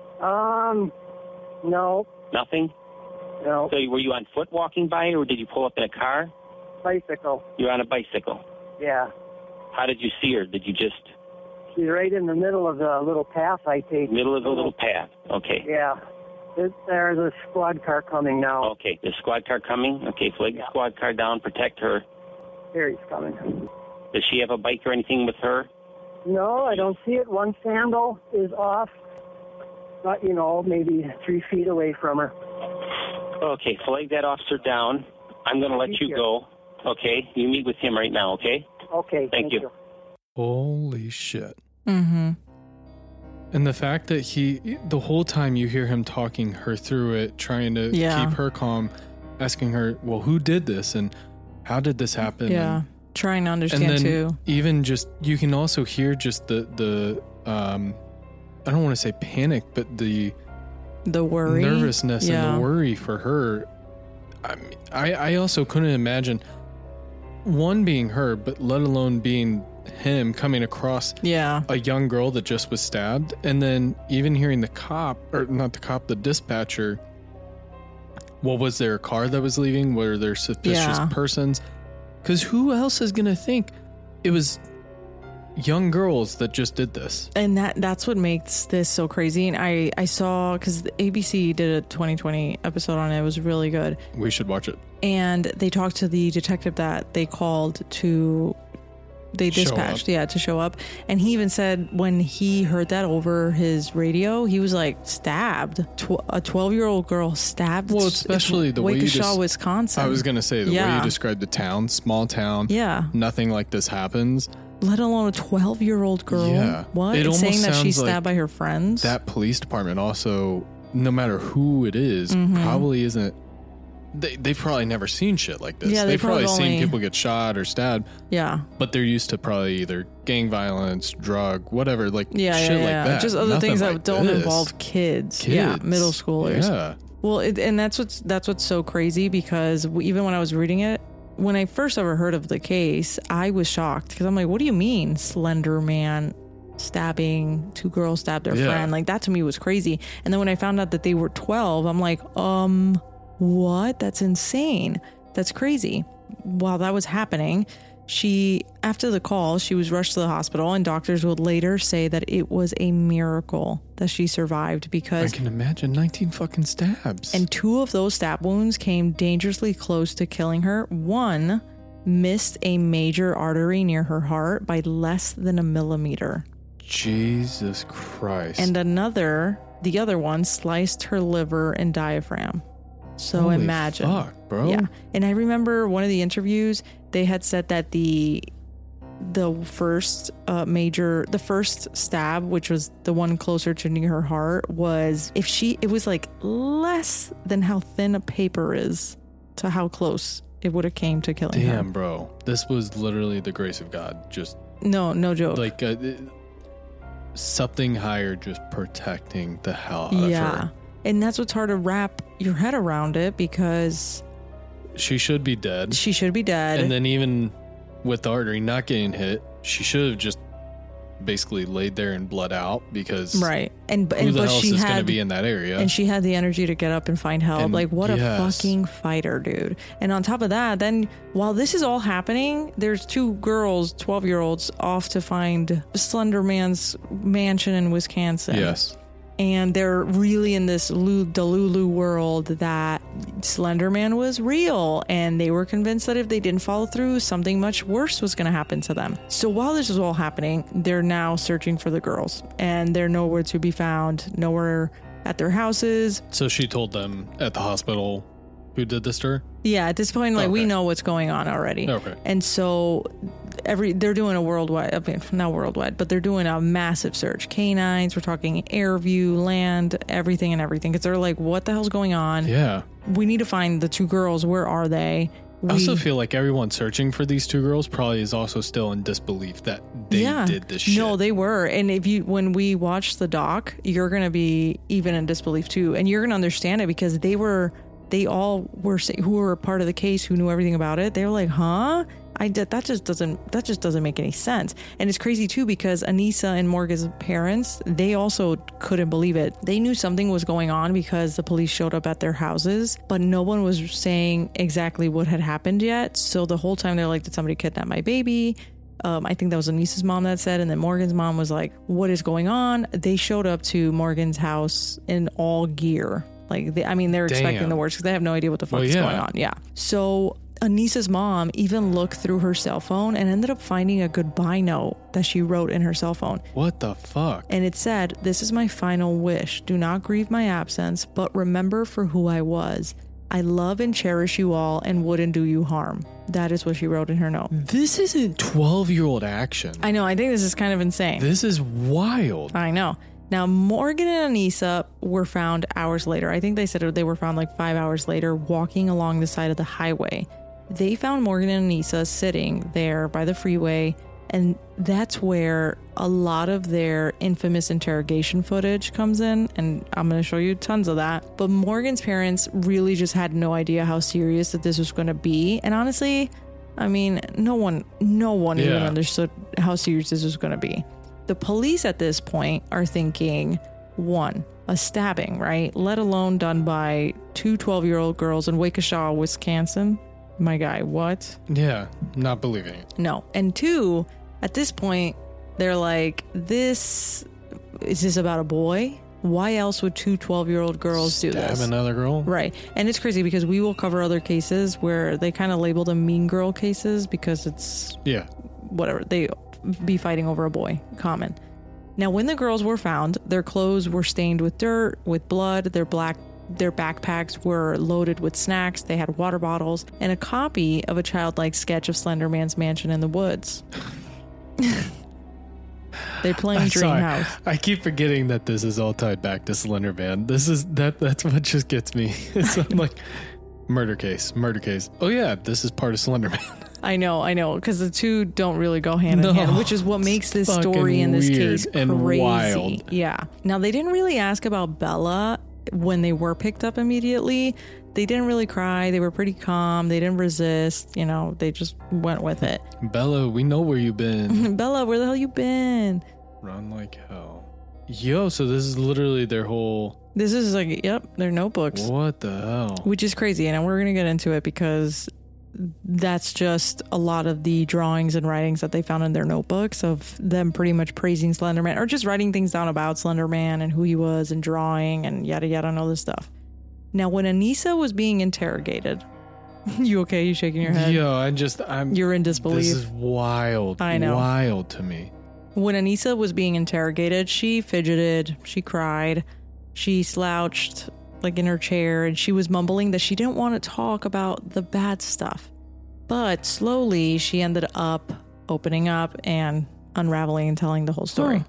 No. Nothing? No. So were you on foot walking by, or did you pull up in a car? Bicycle. You're on a bicycle? Yeah. How did you see her? Did you just... She's right in the middle of the little path I take. Middle of the little path. Okay. Yeah. There's a squad car coming now. Okay. The squad car coming? Okay, flag the squad car down. Protect her. Here he's coming. Does she have a bike or anything with her? No, I don't see it. One sandal is off. But, maybe 3 feet away from her. Okay, flag that officer down. I'm going to let you go. Okay? You meet with him right now, okay? Okay, thank you. Holy shit. Mm-hmm. And the fact that the whole time you hear him talking her through it, trying to keep her calm, asking her, well, who did this? And how did this happen? Yeah, and trying to understand then too. Even just, you can also hear just the I don't want to say panic, but the worry, nervousness and the worry for her. I also couldn't imagine one being her, but let alone being him coming across a young girl that just was stabbed, and then even hearing the dispatcher. Well, was there a car that was leaving? Were there suspicious persons? Because who else is gonna think it was young girls that just did this? And that's what makes this so crazy. And I saw, because the ABC did a 2020 episode on it. It was really good. We should watch it. And they talked to the detective that they called to they dispatched, to show up. And he even said when he heard that over his radio, he was like stabbed. A 12-year-old girl stabbed. Well, especially the way you Waukesha, Wisconsin. I was going to say the way you described the town, small town. Yeah. Nothing like this happens. Let alone a 12-year-old girl. Yeah. What? It's saying that she's stabbed by her friends. That police department also, no matter who it is, probably isn't. They've probably never seen shit like this. Yeah, they've probably seen people get shot or stabbed. Yeah. But they're used to probably either gang violence, drug, whatever, shit like that. Just other Nothing things like that don't involve kids. Yeah, middle schoolers. Yeah. Well, and that's what's so crazy, because even when I was reading it, when I first ever heard of the case, I was shocked, because I'm like, what do you mean Slender Man stabbing, 2 girls stabbed their friend? Like, that to me was crazy. And then when I found out that they were 12, I'm like, what? That's insane. That's crazy. While that was happening, after the call, she was rushed to the hospital, and doctors would later say that it was a miracle that she survived, because I can imagine 19 fucking stabs. And 2 of those stab wounds came dangerously close to killing her. 1 missed a major artery near her heart by less than a millimeter. Jesus Christ. And the other one sliced her liver and diaphragm. So holy imagine. Fuck, bro. Yeah. And I remember one of the interviews, they had said that the first stab, which was the one closer to near her heart, was it was like less than how thin a paper is to how close it would have came to killing her. Damn, bro. This was literally the grace of God. Just no joke. Like something higher just protecting the hell out of her. And that's what's hard to wrap your head around it, because she should be dead. And then even with the artery not getting hit, she should have just basically laid there and bled out, because right. And who the hell else is going to be in that area? And she had the energy to get up and find help. And like, what a fucking fighter, dude. And on top of that, then while this is all happening, there's 2 girls, 12-year-olds, off to find Slender Man's mansion in Wisconsin. Yes. And they're really in this Delulu world that Slender Man was real. And they were convinced that if they didn't follow through, something much worse was going to happen to them. So while this is all happening, they're now searching for the girls. And they're nowhere to be found, nowhere at their houses. So she told them at the hospital who did this to her? Yeah, at this point, we know what's going on already. Okay. And so they're doing a worldwide, not worldwide, but they're doing a massive search. Canines, we're talking air view, land, everything. Because they're like, what the hell's going on? Yeah. We need to find the 2 girls. Where are they? I also feel like everyone searching for these 2 girls probably is also still in disbelief that they did this shit. No, they were. And when we watch the doc, you're going to be even in disbelief too. And you're going to understand it, because they all were who were a part of the case, who knew everything about it. They were like, huh? That just doesn't make any sense. And it's crazy too, because Anissa and Morgan's parents, they also couldn't believe it. They knew something was going on because the police showed up at their houses, but no one was saying exactly what had happened yet. So the whole time they're like, did somebody kidnap my baby? I think that was Anissa's mom that said, and then Morgan's mom was like, what is going on? They showed up to Morgan's house in all gear. Like, they're expecting the worst, because they have no idea what the fuck is going on. Yeah. So Anissa's mom even looked through her cell phone and ended up finding a goodbye note that she wrote in her cell phone. What the fuck? And it said, "This is my final wish. Do not grieve my absence, but remember for who I was. I love and cherish you all and wouldn't do you harm." That is what she wrote in her note. This isn't 12-year-old action. I know. I think this is kind of insane. This is wild. I know. Now, Morgan and Anissa were found hours later. I think they said they were found like 5 hours later, walking along the side of the highway. They found Morgan and Anissa sitting there by the freeway, and that's where a lot of their infamous interrogation footage comes in, and I'm going to show you tons of that. But Morgan's parents really just had no idea how serious that this was going to be, and honestly, no one even understood how serious this was going to be. The police at this point are thinking, 1, a stabbing, right? Let alone done by 2 12-year-old girls in Waukesha, Wisconsin. My guy, what? Yeah, not believing it. No. And 2, at this point, they're like, is this about a boy? Why else would 2 12-year-old girls do this? Stab another girl? Right. And it's crazy because we will cover other cases where they kind of label them mean girl cases, because it's... Yeah. whatever. They be fighting over a boy. Common. Now, when the girls were found, their clothes were stained with dirt, with blood. Their backpacks were loaded with snacks. They had water bottles and a copy of a childlike sketch of Slender Man's mansion in the woods. They play in Dream House. I keep forgetting that this is all tied back to Slender Man. That's what just gets me. I'm like, murder case. Oh yeah, this is part of Slender Man. I know, because the two don't really go hand in hand, which is what makes this story in this case crazy. Wild. Yeah. Now, they didn't really ask about Bella when they were picked up immediately. They didn't really cry. They were pretty calm. They didn't resist. They just went with it. Bella, we know where you've been. Bella, where the hell you been? Run like hell. Yo, so this is literally their whole... This is like, yep, their notebooks. What the hell? Which is crazy. And we're going to get into it because that's just a lot of the drawings and writings that they found in their notebooks of them pretty much praising Slender Man or just writing things down about Slender Man and who he was and drawing and yada yada and all this stuff. Now, when Anissa was being interrogated, you okay? You shaking your head? Yo, you're in disbelief. This is wild. I know. Wild to me. When Anissa was being interrogated, she fidgeted, she cried, she slouched like in her chair, and she was mumbling that she didn't want to talk about the bad stuff. But slowly she ended up opening up and unraveling and telling the whole story.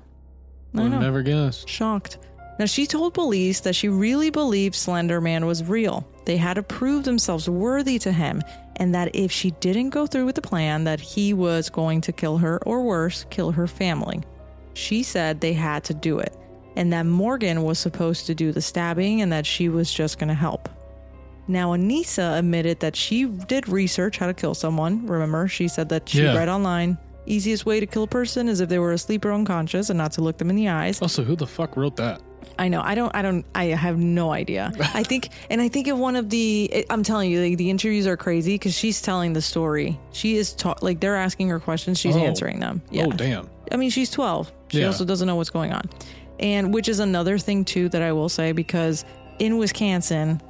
I never guessed. Shocked. Now, she told police that she really believed Slender Man was real. They had to prove themselves worthy to him, and that if she didn't go through with the plan, that he was going to kill her, or worse, kill her family. She said they had to do it, and that Morgan was supposed to do the stabbing, and that she was just going to help. Now, Anissa admitted that she did research how to kill someone. Remember, she said that she read online, easiest way to kill a person is if they were asleep or unconscious and not to look them in the eyes. Also, who the fuck wrote that? I know. I have no idea. I think in one of I'm telling you, like, the interviews are crazy because she's telling the story. She is they're asking her questions. She's answering them. Yeah. Oh, damn. I mean, she's 12. She also doesn't know what's going on. And which is another thing too, that I will say, because in Wisconsin,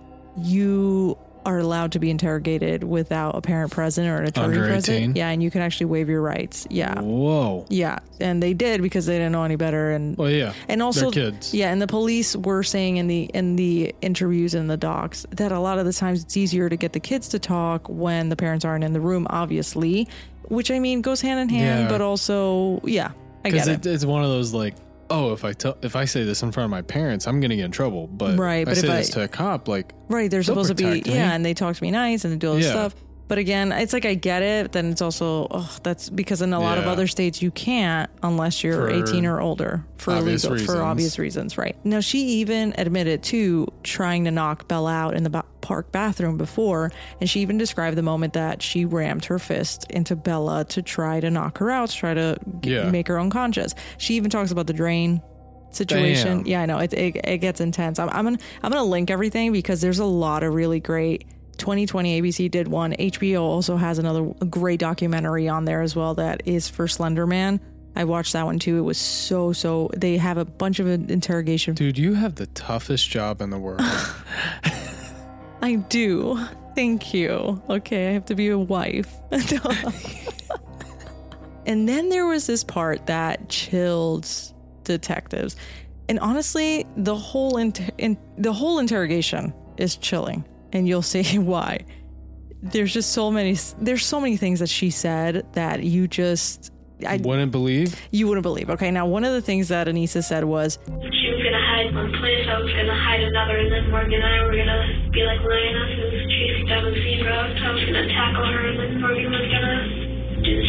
you are allowed to be interrogated without a parent present or an attorney present. 18? Yeah, and you can actually waive your rights. Yeah. Whoa. Yeah, and they did because they didn't know any better. And well, yeah, and also they're kids. Yeah, and the police were saying in the interviews in the docs that a lot of the times it's easier to get the kids to talk when the parents aren't in the room, obviously, which I mean goes hand in hand, but also I get it. It's one of those like, oh, if I say this in front of my parents, I'm going to get in trouble. But right, I say this to a cop, like, right, they're supposed to be, and they talk to me nice and they do all this stuff. But again, it's like I get it, but then it's also, that's because in a lot of other states you can't unless you're 18 or older for obvious reasons, right? Now, she even admitted to trying to knock Bella out in the park bathroom before, and she even described the moment that she rammed her fist into Bella to try to knock her out, to try to make her unconscious. She even talks about the drain situation. Damn. Yeah, I know it gets intense. I'm gonna link everything because there's a lot of really great. 2020 ABC did one. HBO also has another great documentary on there as well that is for Slender Man. I watched that one too. It was so they have a bunch of interrogation. Dude, you have the toughest job in the world. I do. Thank you. Okay, I have to be a wife. And then there was this part that chilled detectives. And honestly, the whole interrogation is chilling. And you'll see why. There's so many things that she said that you wouldn't believe. You wouldn't believe. Okay, now one of the things that Anissa said was she was gonna hide one place, I was gonna hide another, and then Morgan and I were gonna be like Lena, who was chasing down the scene road. I was gonna tackle her, and then Morgan was gonna do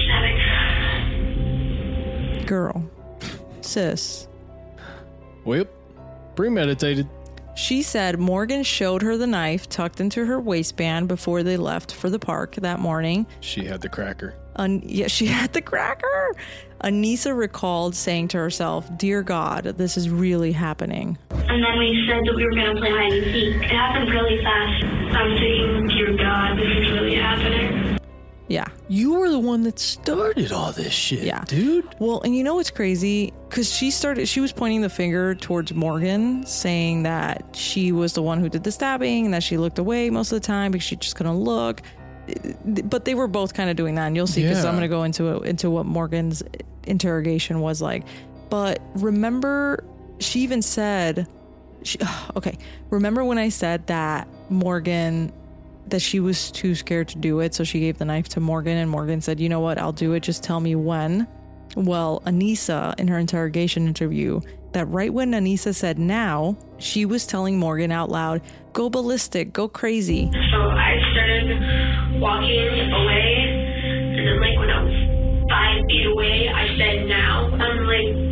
the stabbing. Girl, sis. Well, premeditated. She said Morgan showed her the knife tucked into her waistband before they left for the park that morning. She had the cracker. She had the cracker. Anissa recalled saying to herself, "Dear God, this is really happening." And then we said that we were going to play hide and seek. It happened really fast. I'm thinking, dear God, this is really happening. Yeah. You were the one that started all this shit, dude. Well, and you know what's crazy? Because she was pointing the finger towards Morgan, saying that she was the one who did the stabbing and that she looked away most of the time because she just couldn't look. but they were both kind of doing that, and you'll see, because I'm going to go into what Morgan's interrogation was like. But remember, she even said, remember when I said that Morgan, that she was too scared to do it, so she gave the knife to Morgan, and Morgan said, you know what, I'll do it, just tell me when. Well, Anissa, in her interrogation interview, that right when Anissa said now, she was telling Morgan out loud, go ballistic, go crazy. So I started walking away, and then like when I was 5 feet away, I said now. I'm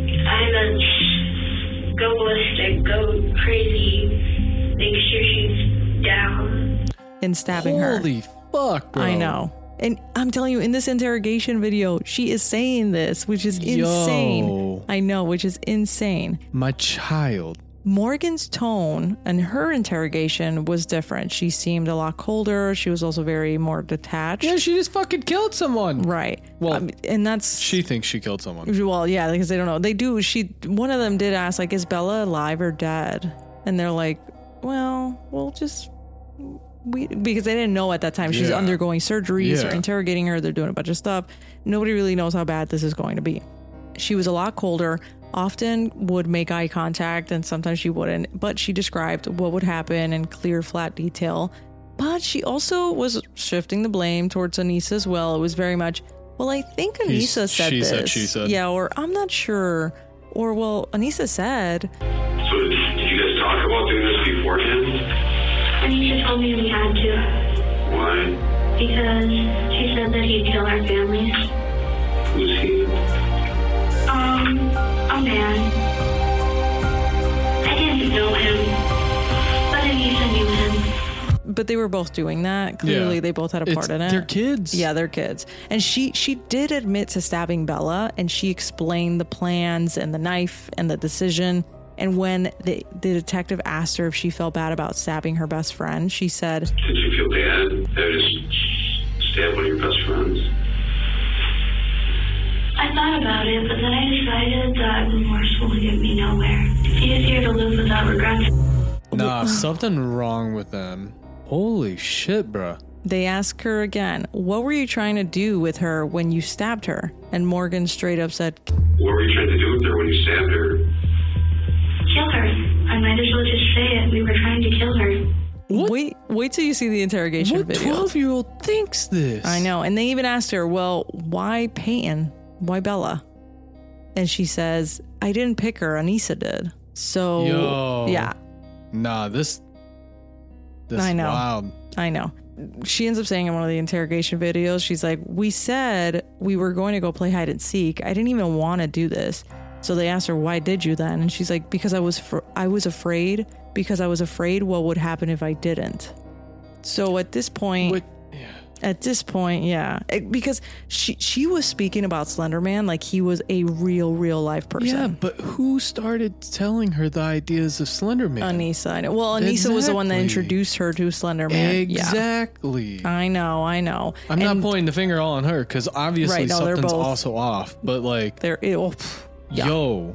like, go ballistic, go crazy, make sure she's down. And stabbing her. Holy fuck, bro. I know. And I'm telling you, in this interrogation video, she is saying this, which is insane. I know, which is insane. My child. Morgan's tone and her interrogation was different. She seemed a lot colder. She was also very more detached. Yeah, she just fucking killed someone. Right. Well, and that's... She thinks she killed someone. Well, yeah, because they don't know. They do. One of them did ask, like, is Bella alive or dead? And they're like, well, we'll just... because they didn't know at that time. She's undergoing surgeries or interrogating her. They're doing a bunch of stuff. Nobody really knows how bad this is going to be. She was a lot colder, often would make eye contact, and sometimes she wouldn't. But she described what would happen in clear, flat detail. But she also was shifting the blame towards Anissa as well. It was very much, well, I think Anissa said this. She said. Yeah, or I'm not sure. Or, well, Anissa said. So did you guys talk about doing this beforehand? Anissa told me we had to. Why? Because she said that he'd kill our families. Who's he? A man. I didn't know him, but Anissa knew him. But they were both doing that. Clearly, they both had a part in it. They're kids. Yeah, they're kids. And she did admit to stabbing Bella, and she explained the plans and the knife and the decision. And when the detective asked her if she felt bad about stabbing her best friend, she said, did you feel bad that I just stabbed one of your best friends? I thought about it, but then I decided that remorse will get me nowhere. It's easier to live without regrets. Nah, something wrong with them. Holy shit, bruh. They asked her again, what were you trying to do with her when you stabbed her? And Morgan straight up said, what were you trying to do with her when you stabbed her? Kill her. I might as well just say it. We were trying to kill her. What? Wait till you see the interrogation video. What 12-year-old thinks this? I know. And they even asked her, well, why Peyton? Why Bella? And she says, I didn't pick her. Anissa did. So, yeah. Nah, this I know. Wild. I know. She ends up saying in one of the interrogation videos, she's like, we said we were going to go play hide and seek. I didn't even want to do this. So they asked her, why did you then? And she's like, because I was afraid, because I was afraid what would happen if I didn't. So at this point, because she was speaking about Slender Man like he was a real life person. Yeah, but who started telling her the ideas of Slender Man? Anissa. I know. Well, Anissa was the one that introduced her to Slender Man. Exactly. Yeah. I know. I'm not pointing the finger all on her because obviously something's also off. But like, Yo.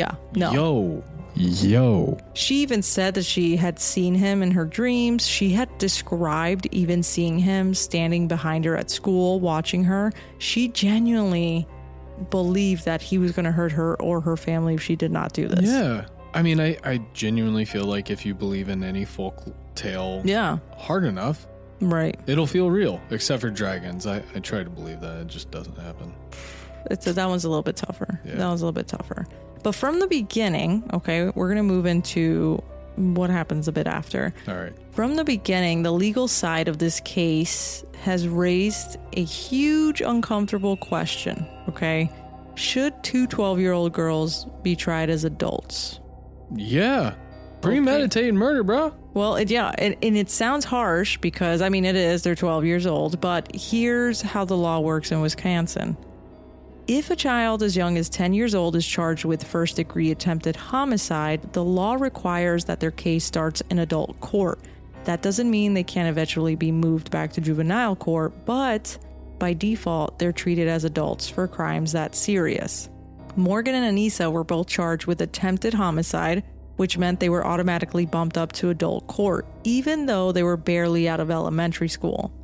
She even said that she had seen him in her dreams. She had described even seeing him standing behind her at school, watching her. She genuinely believed that he was going to hurt her or her family if she did not do this. Yeah. I mean, I genuinely feel like if you believe in any folk tale hard enough, right, it'll feel real, except for dragons. I try to believe that. It just doesn't happen. That one's a little bit tougher. Yeah. That one's a little bit tougher. But from the beginning, okay, we're going to move into what happens a bit after. All right. From the beginning, the legal side of this case has raised a huge uncomfortable question, okay? Should two 12-year-old girls be tried as adults? Yeah. Premeditated murder, bro. Well, and it sounds harsh because, I mean, it is. They're 12 years old. But here's how the law works in Wisconsin. If a child as young as 10 years old is charged with first-degree attempted homicide, the law requires that their case starts in adult court. That doesn't mean they can't eventually be moved back to juvenile court, but by default, they're treated as adults for crimes that serious. Morgan and Anissa were both charged with attempted homicide, which meant they were automatically bumped up to adult court, even though they were barely out of elementary school.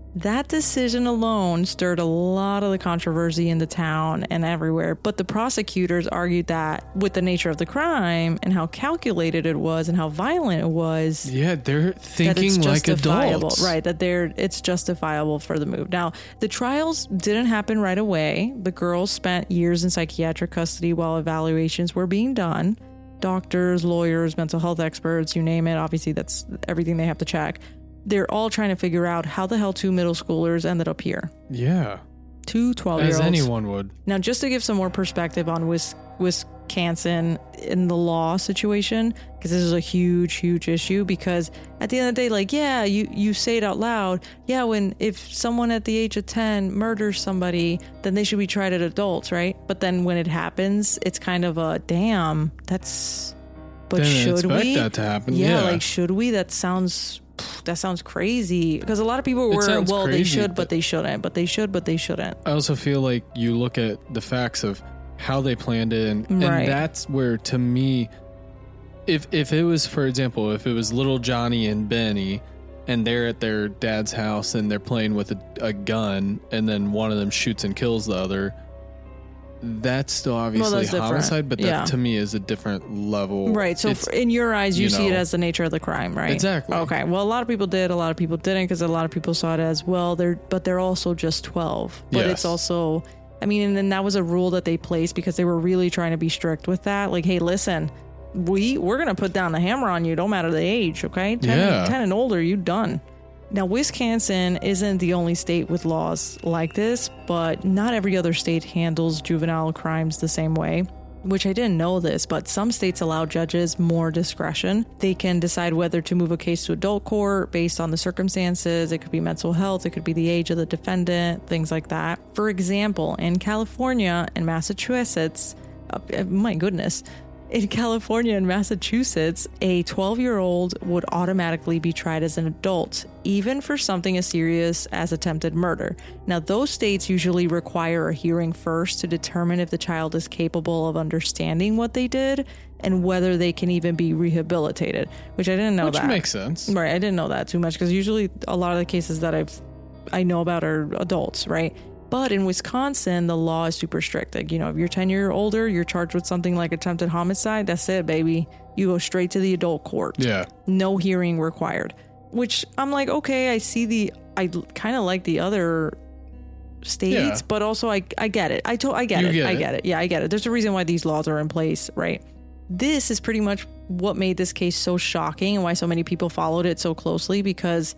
That decision alone stirred a lot of the controversy in the town and everywhere, but the prosecutors argued that with the nature of the crime and how calculated it was and how violent it was, yeah, they're thinking like adults, right? That it's justifiable for the move. Now, the trials didn't happen right away. The girls spent years in psychiatric custody while evaluations were being done. Doctors, lawyers, mental health experts, you name it. Obviously, that's everything they have to check. They're all trying to figure out how the hell 2 middle schoolers ended up here. Yeah. 2 12-year-olds. As anyone would. Now, just to give some more perspective on Wisconsin in the law situation, because this is a huge, huge issue, because at the end of the day, like, yeah, you say it out loud. Yeah, if someone at the age of 10 murders somebody, then they should be tried as adults, right? But then when it happens, it's kind of a, damn, that's... But Didn't should we? expect that to happen. Yeah, like, should we? That sounds crazy, because a lot of people were, well, crazy, they should, but they shouldn't, but they should, but they shouldn't. I also feel like you look at the facts of how they planned it, and that's where, to me, if it was, for example, if it was little Johnny and Benny and they're at their dad's house and they're playing with a gun and then one of them shoots and kills the other, that's still obviously homicide, but that to me is a different level. Right. So in your eyes, you see it as the nature of the crime, right? Exactly. Okay. Well, a lot of people did. A lot of people didn't, because a lot of people saw it as, well, they're also just 12. But it's also, I mean, and then that was a rule that they placed because they were really trying to be strict with that. Like, hey, listen, we're going to put down the hammer on you. Don't matter the age. Okay. 10 and older, you done. Now, Wisconsin isn't the only state with laws like this, but not every other state handles juvenile crimes the same way, which I didn't know this, but some states allow judges more discretion. They can decide whether to move a case to adult court based on the circumstances. It could be mental health. It could be the age of the defendant, things like that. For example, in California and Massachusetts, my goodness, in California and Massachusetts, a 12-year-old would automatically be tried as an adult, even for something as serious as attempted murder. Now, those states usually require a hearing first to determine if the child is capable of understanding what they did and whether they can even be rehabilitated, which I didn't know that. Which makes sense. Right, I didn't know that too much, because usually a lot of the cases that I know about are adults, right? But in Wisconsin, the law is super strict. Like, if you're 10 years older, you're charged with something like attempted homicide. That's it, baby. You go straight to the adult court. Yeah. No hearing required. Which I'm like, okay, I kind of like the other states, but also I get it. I get it. Yeah, I get it. There's a reason why these laws are in place, right? This is pretty much what made this case so shocking and why so many people followed it so closely, because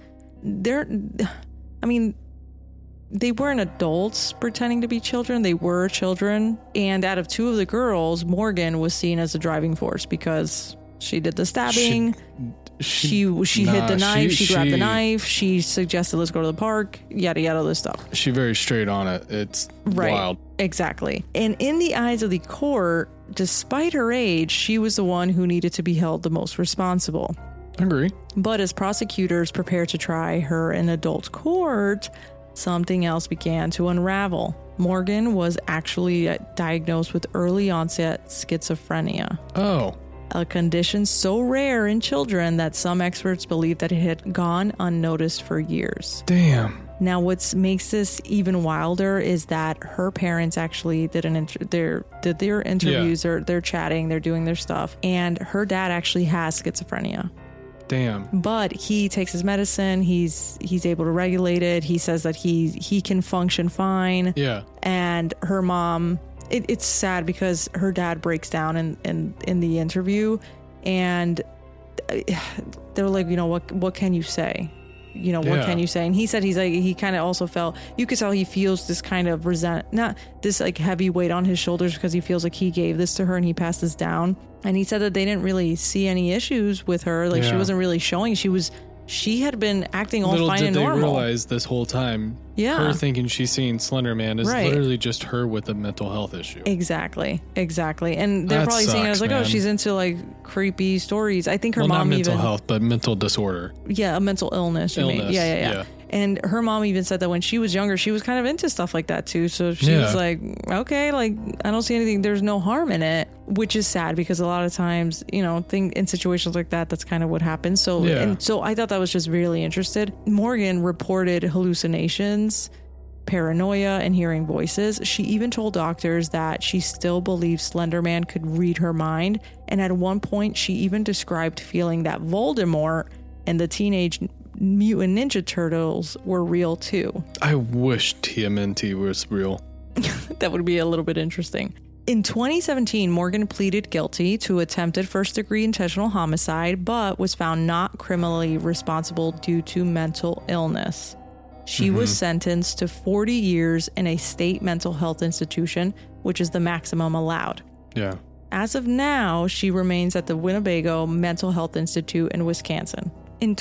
they weren't adults pretending to be children. They were children. And out of 2 of the girls, Morgan was seen as the driving force because she did the stabbing. She hit the knife. She grabbed the knife. She suggested, let's go to the park, yada, yada, this stuff. She very straight on it. It's wild. Exactly. And in the eyes of the court, despite her age, she was the one who needed to be held the most responsible. Agree. But as prosecutors prepared to try her in adult court, something else began to unravel. Morgan was actually diagnosed with early onset schizophrenia. Oh. A condition so rare in children that some experts believe that it had gone unnoticed for years. Damn. Now, what makes this even wilder is that her parents actually did their interviews, or they're chatting, they're doing their stuff, and her dad actually has schizophrenia. Damn. But he takes his medicine. He's able to regulate it. He says that he can function fine. Yeah. And her mom, it's sad because her dad breaks down in the interview, and they're like, what can you say? What can you say? And he said he kind of also felt, you could tell he feels this kind of not this like heavy weight on his shoulders, because he feels like he gave this to her and he passed this down. And he said that they didn't really see any issues with her. Like, she wasn't really showing. She had been acting all fine and normal. Little did they realize this whole time, her thinking she's seeing Slender Man is literally just her with a mental health issue. Exactly. And they're probably seeing it as like, oh, she's into like creepy stories. I think her mom not mental health, but mental disorder. Yeah, a mental illness. You mean. Yeah. And her mom even said that when she was younger, she was kind of into stuff like that too. So she was like, okay, like, I don't see anything. There's no harm in it, which is sad because a lot of times, you know, in situations like that, that's kind of what happens. So, and so I thought that was just really interesting. Morgan reported hallucinations, paranoia, and hearing voices. She even told doctors that she still believed Slender Man could read her mind. And at one point, she even described feeling that Voldemort and the Teenage Mutant Ninja Turtles were real too. I wish TMNT was real. That would be a little bit interesting. In 2017, Morgan pleaded guilty to attempted first-degree intentional homicide, but was found not criminally responsible due to mental illness. She was sentenced to 40 years in a state mental health institution, which is the maximum allowed. Yeah. As of now, she remains at the Winnebago Mental Health Institute in Wisconsin. In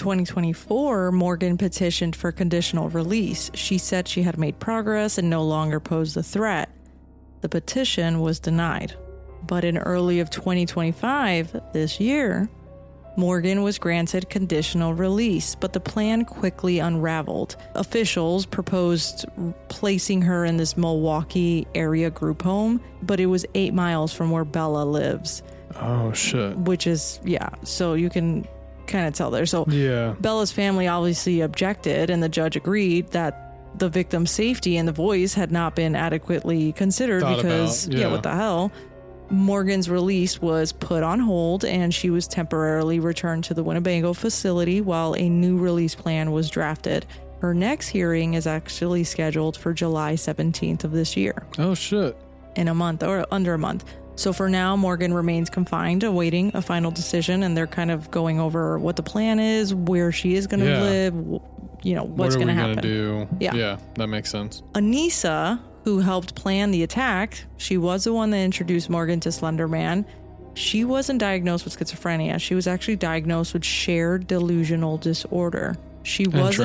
2024, Morgan petitioned for conditional release. She said she had made progress and no longer posed a threat. The petition was denied. But in early of 2025, this year, Morgan was granted conditional release, but the plan quickly unraveled. Officials proposed placing her in this Milwaukee area group home, but it was 8 miles from where Bella lives. Oh, shit. Which is, so you can kind of tell there. So Bella's family obviously objected, and the judge agreed that the victim's safety and the voice had not been adequately considered because, what the hell? Morgan's release was put on hold, and she was temporarily returned to the Winnebago facility while a new release plan was drafted. Her next hearing is actually scheduled for July 17th of this year. Oh, shit. In a month, or under a month. So for now, Morgan remains confined, awaiting a final decision, and they're kind of going over what the plan is, where she is going to live, you know, what's going to happen. What are we going to do? Yeah, that makes sense. Anissa, who helped plan the attack, she was the one that introduced Morgan to Slender Man. She wasn't diagnosed with schizophrenia. She was actually diagnosed with shared delusional disorder. She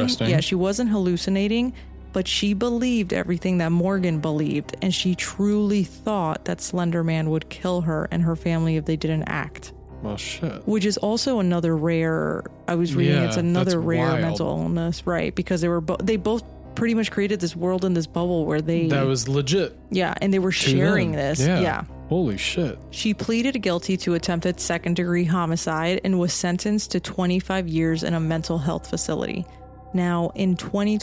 wasn't hallucinating, but she believed everything that Morgan believed, and she truly thought that Slender Man would kill her and her family if they didn't act. Well, shit. Which is also another rare, I was reading, it's another rare mental illness, right? Because they both pretty much created this world in this bubble where that was legit. Yeah, and they were sharing this. Yeah. Holy shit. She pleaded guilty to attempted second-degree homicide and was sentenced to 25 years in a mental health facility. Now, in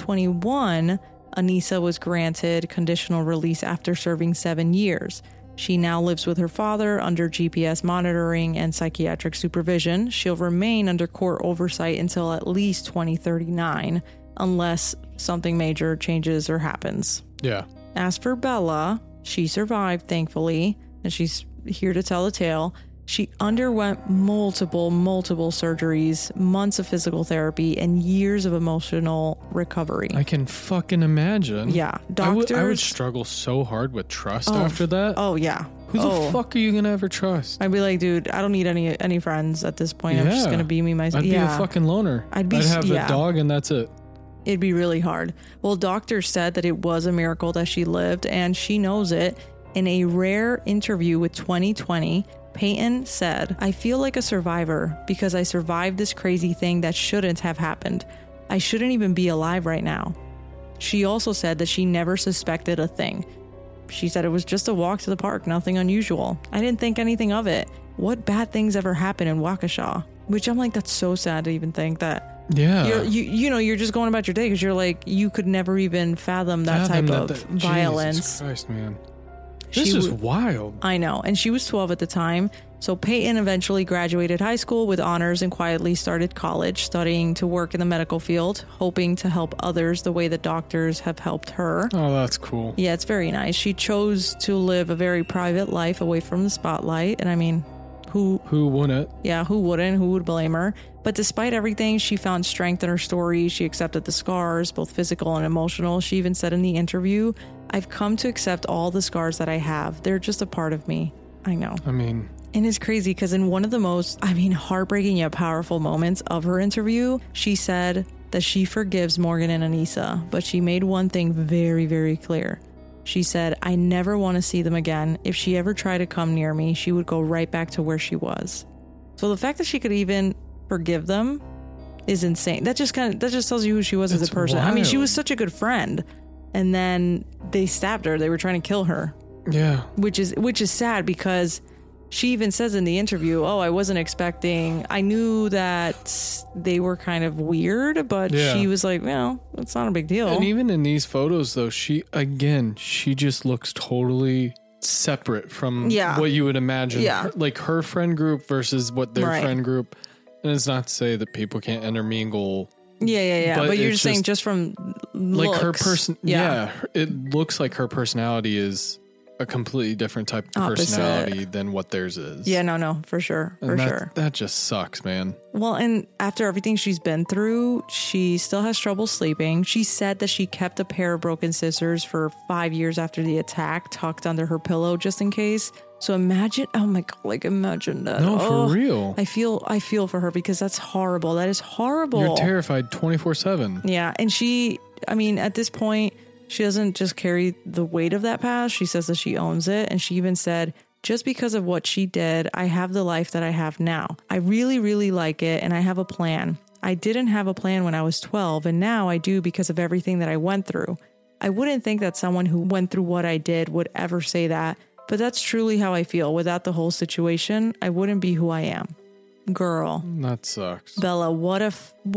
2021, Anissa was granted conditional release after serving 7 years. She now lives with her father under GPS monitoring and psychiatric supervision. She'll remain under court oversight until at least 2039, unless something major changes or happens. Yeah. As for Bella, she survived, thankfully, and she's here to tell the tale. She underwent multiple surgeries, months of physical therapy, and years of emotional recovery. I can fucking imagine. Yeah. Doctors, I would struggle so hard with trust after that. Oh, yeah. Who the fuck are you going to ever trust? I'd be like, dude, I don't need any friends at this point. I'm just going to be me myself. I'd be a fucking loner. I'd have a dog and that's it. It'd be really hard. Well, doctors said that it was a miracle that she lived, and she knows it. In a rare interview with 2020, Peyton said, "I feel like a survivor because I survived this crazy thing that shouldn't have happened. I shouldn't even be alive right now." She also said that she never suspected a thing. She said it was just a walk to the park, nothing unusual. I didn't think anything of it. What bad things ever happened in Waukesha? Which I'm like, that's so sad to even think that. Yeah. You're just going about your day because you're like, you could never even fathom that type of violence. Jesus Christ, man. This is wild. I know. And she was 12 at the time. So Peyton eventually graduated high school with honors and quietly started college, studying to work in the medical field, hoping to help others the way that doctors have helped her. Oh, that's cool. Yeah, it's very nice. She chose to live a very private life away from the spotlight. And I mean, who wouldn't? Yeah, who wouldn't? Who would blame her? But despite everything, she found strength in her story. She accepted the scars, both physical and emotional. She even said in the interview, "I've come to accept all the scars that I have. They're just a part of me." I know. I mean... And it's crazy because in one of the most, heartbreaking yet powerful moments of her interview, she said that she forgives Morgan and Anissa, but she made one thing very, very clear. She said, "I never want to see them again. If she ever tried to come near me, she would go right back to where she was." So the fact that she could even forgive them is insane. That just tells you who she was as a person. Wild. I mean, she was such a good friend, and then they stabbed her. They were trying to kill her. Yeah. Which is sad because she even says in the interview, I wasn't expecting, I knew that they were kind of weird, but she was like, it's not a big deal. And even in these photos, though, she just looks totally separate from what you would imagine. Yeah. Like her friend group versus what their friend group. And it's not to say that people can't intermingle. Yeah. But you're just saying just from looks. Like her person. Yeah. It looks like her personality is a completely different type of personality than what theirs is. Yeah, no, for sure. That just sucks, man. Well, and after everything she's been through, she still has trouble sleeping. She said that she kept a pair of broken scissors for 5 years after the attack, tucked under her pillow just in case. So imagine, oh my God, like imagine that. No, for real. I feel for her because that's horrible. That is horrible. You're terrified 24/7. Yeah, and at this point, she doesn't just carry the weight of that past. She says that she owns it. And she even said, just because of what she did, I have the life that I have now. I really, really like it. And I have a plan. I didn't have a plan when I was 12. And now I do because of everything that I went through. I wouldn't think that someone who went through what I did would ever say that. But that's truly how I feel. Without the whole situation, I wouldn't be who I am. Girl. That sucks. Bella, what a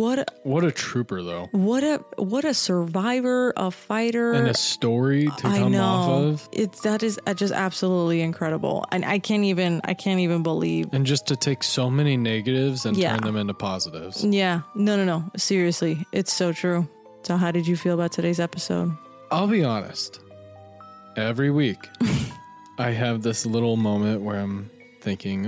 trooper though. What a survivor, a fighter. And a story to come off of. That is just absolutely incredible. And I can't even believe. And just to take so many negatives and turn them into positives. Yeah. No. Seriously. It's so true. So how did you feel about today's episode? I'll be honest. Every week I have this little moment where I'm thinking,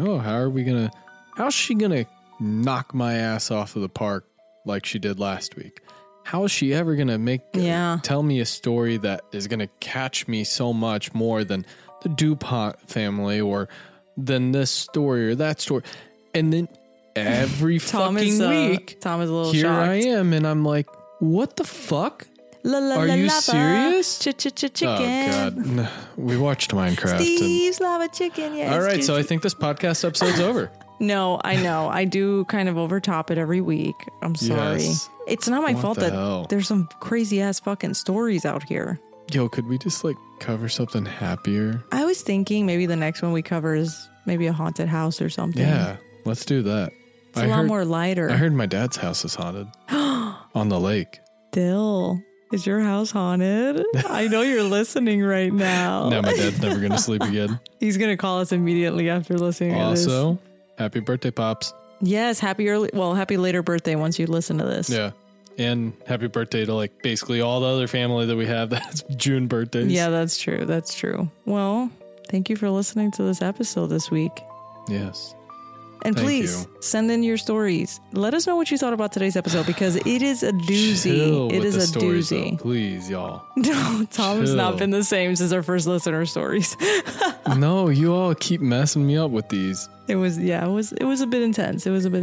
how's she going to knock my ass off of the park like she did last week? How is she ever going to tell me a story that is going to catch me so much more than the DuPont family or than this story or that story? And then every fucking week, Tom is a little here shocked. I am, and I'm like, what the fuck? Are you serious? Chicken. Oh, God. No, we watched Minecraft. Steve's Lava Chicken, yes. All right, so I think this podcast episode's over. No, I know. I do kind of overtop it every week. I'm sorry. Yes. It's not my fault that there's some crazy ass fucking stories out here. Yo, could we just cover something happier? I was thinking maybe the next one we cover is maybe a haunted house or something. Yeah, let's do that. It's a lot more lighter. I heard my dad's house is haunted on the lake. Dill, is your house haunted? I know you're listening right now. No, my dad's never going to sleep again. He's going to call us immediately after listening to this. Also, happy birthday, Pops. Yes, happy later birthday once you listen to this. Yeah. And happy birthday to basically all the other family that we have that's June birthdays. Yeah, that's true. That's true. Well, thank you for listening to this episode this week. Yes. And please send in your stories. Let us know what you thought about today's episode because it is a doozy. It is a doozy. Please, y'all. No, Tom has not been the same since our first listener stories. No, you all keep messing me up with these. It was a bit intense.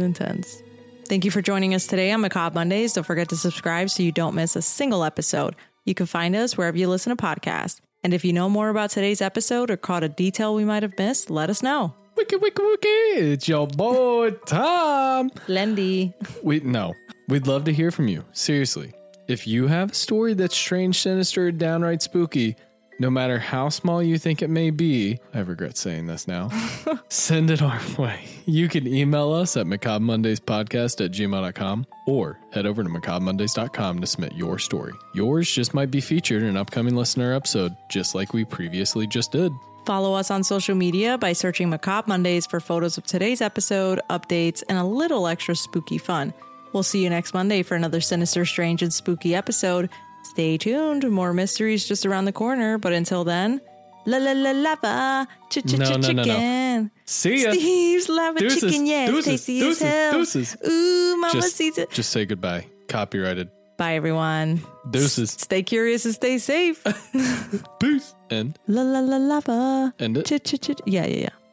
Thank you for joining us today on Macabre Mondays. Don't forget to subscribe so you don't miss a single episode. You can find us wherever you listen to podcasts. And if you know more about today's episode or caught a detail we might have missed, let us know. Wiki, it's your boy, Tom. Lendy. We'd love to hear from you. Seriously. If you have a story that's strange, sinister, downright spooky, no matter how small you think it may be, I regret saying this now, send it our way. You can email us at macabremondayspodcast@gmail.com or head over to macabremondays.com to submit your story. Yours just might be featured in an upcoming listener episode, just like we previously just did. Follow us on social media by searching Macabre Mondays for photos of today's episode, updates, and a little extra spooky fun. We'll see you next Monday for another sinister, strange, and spooky episode. Stay tuned. More mysteries just around the corner. But until then, lava, chicken. No. See ya. Steve's Lava Chicken, yes. Tasty as hell. Deuces. Ooh, mama sees it. Just say goodbye. Copyrighted. Bye, everyone. Deuces. Stay curious and stay safe. Peace. And lava. End it. Yeah.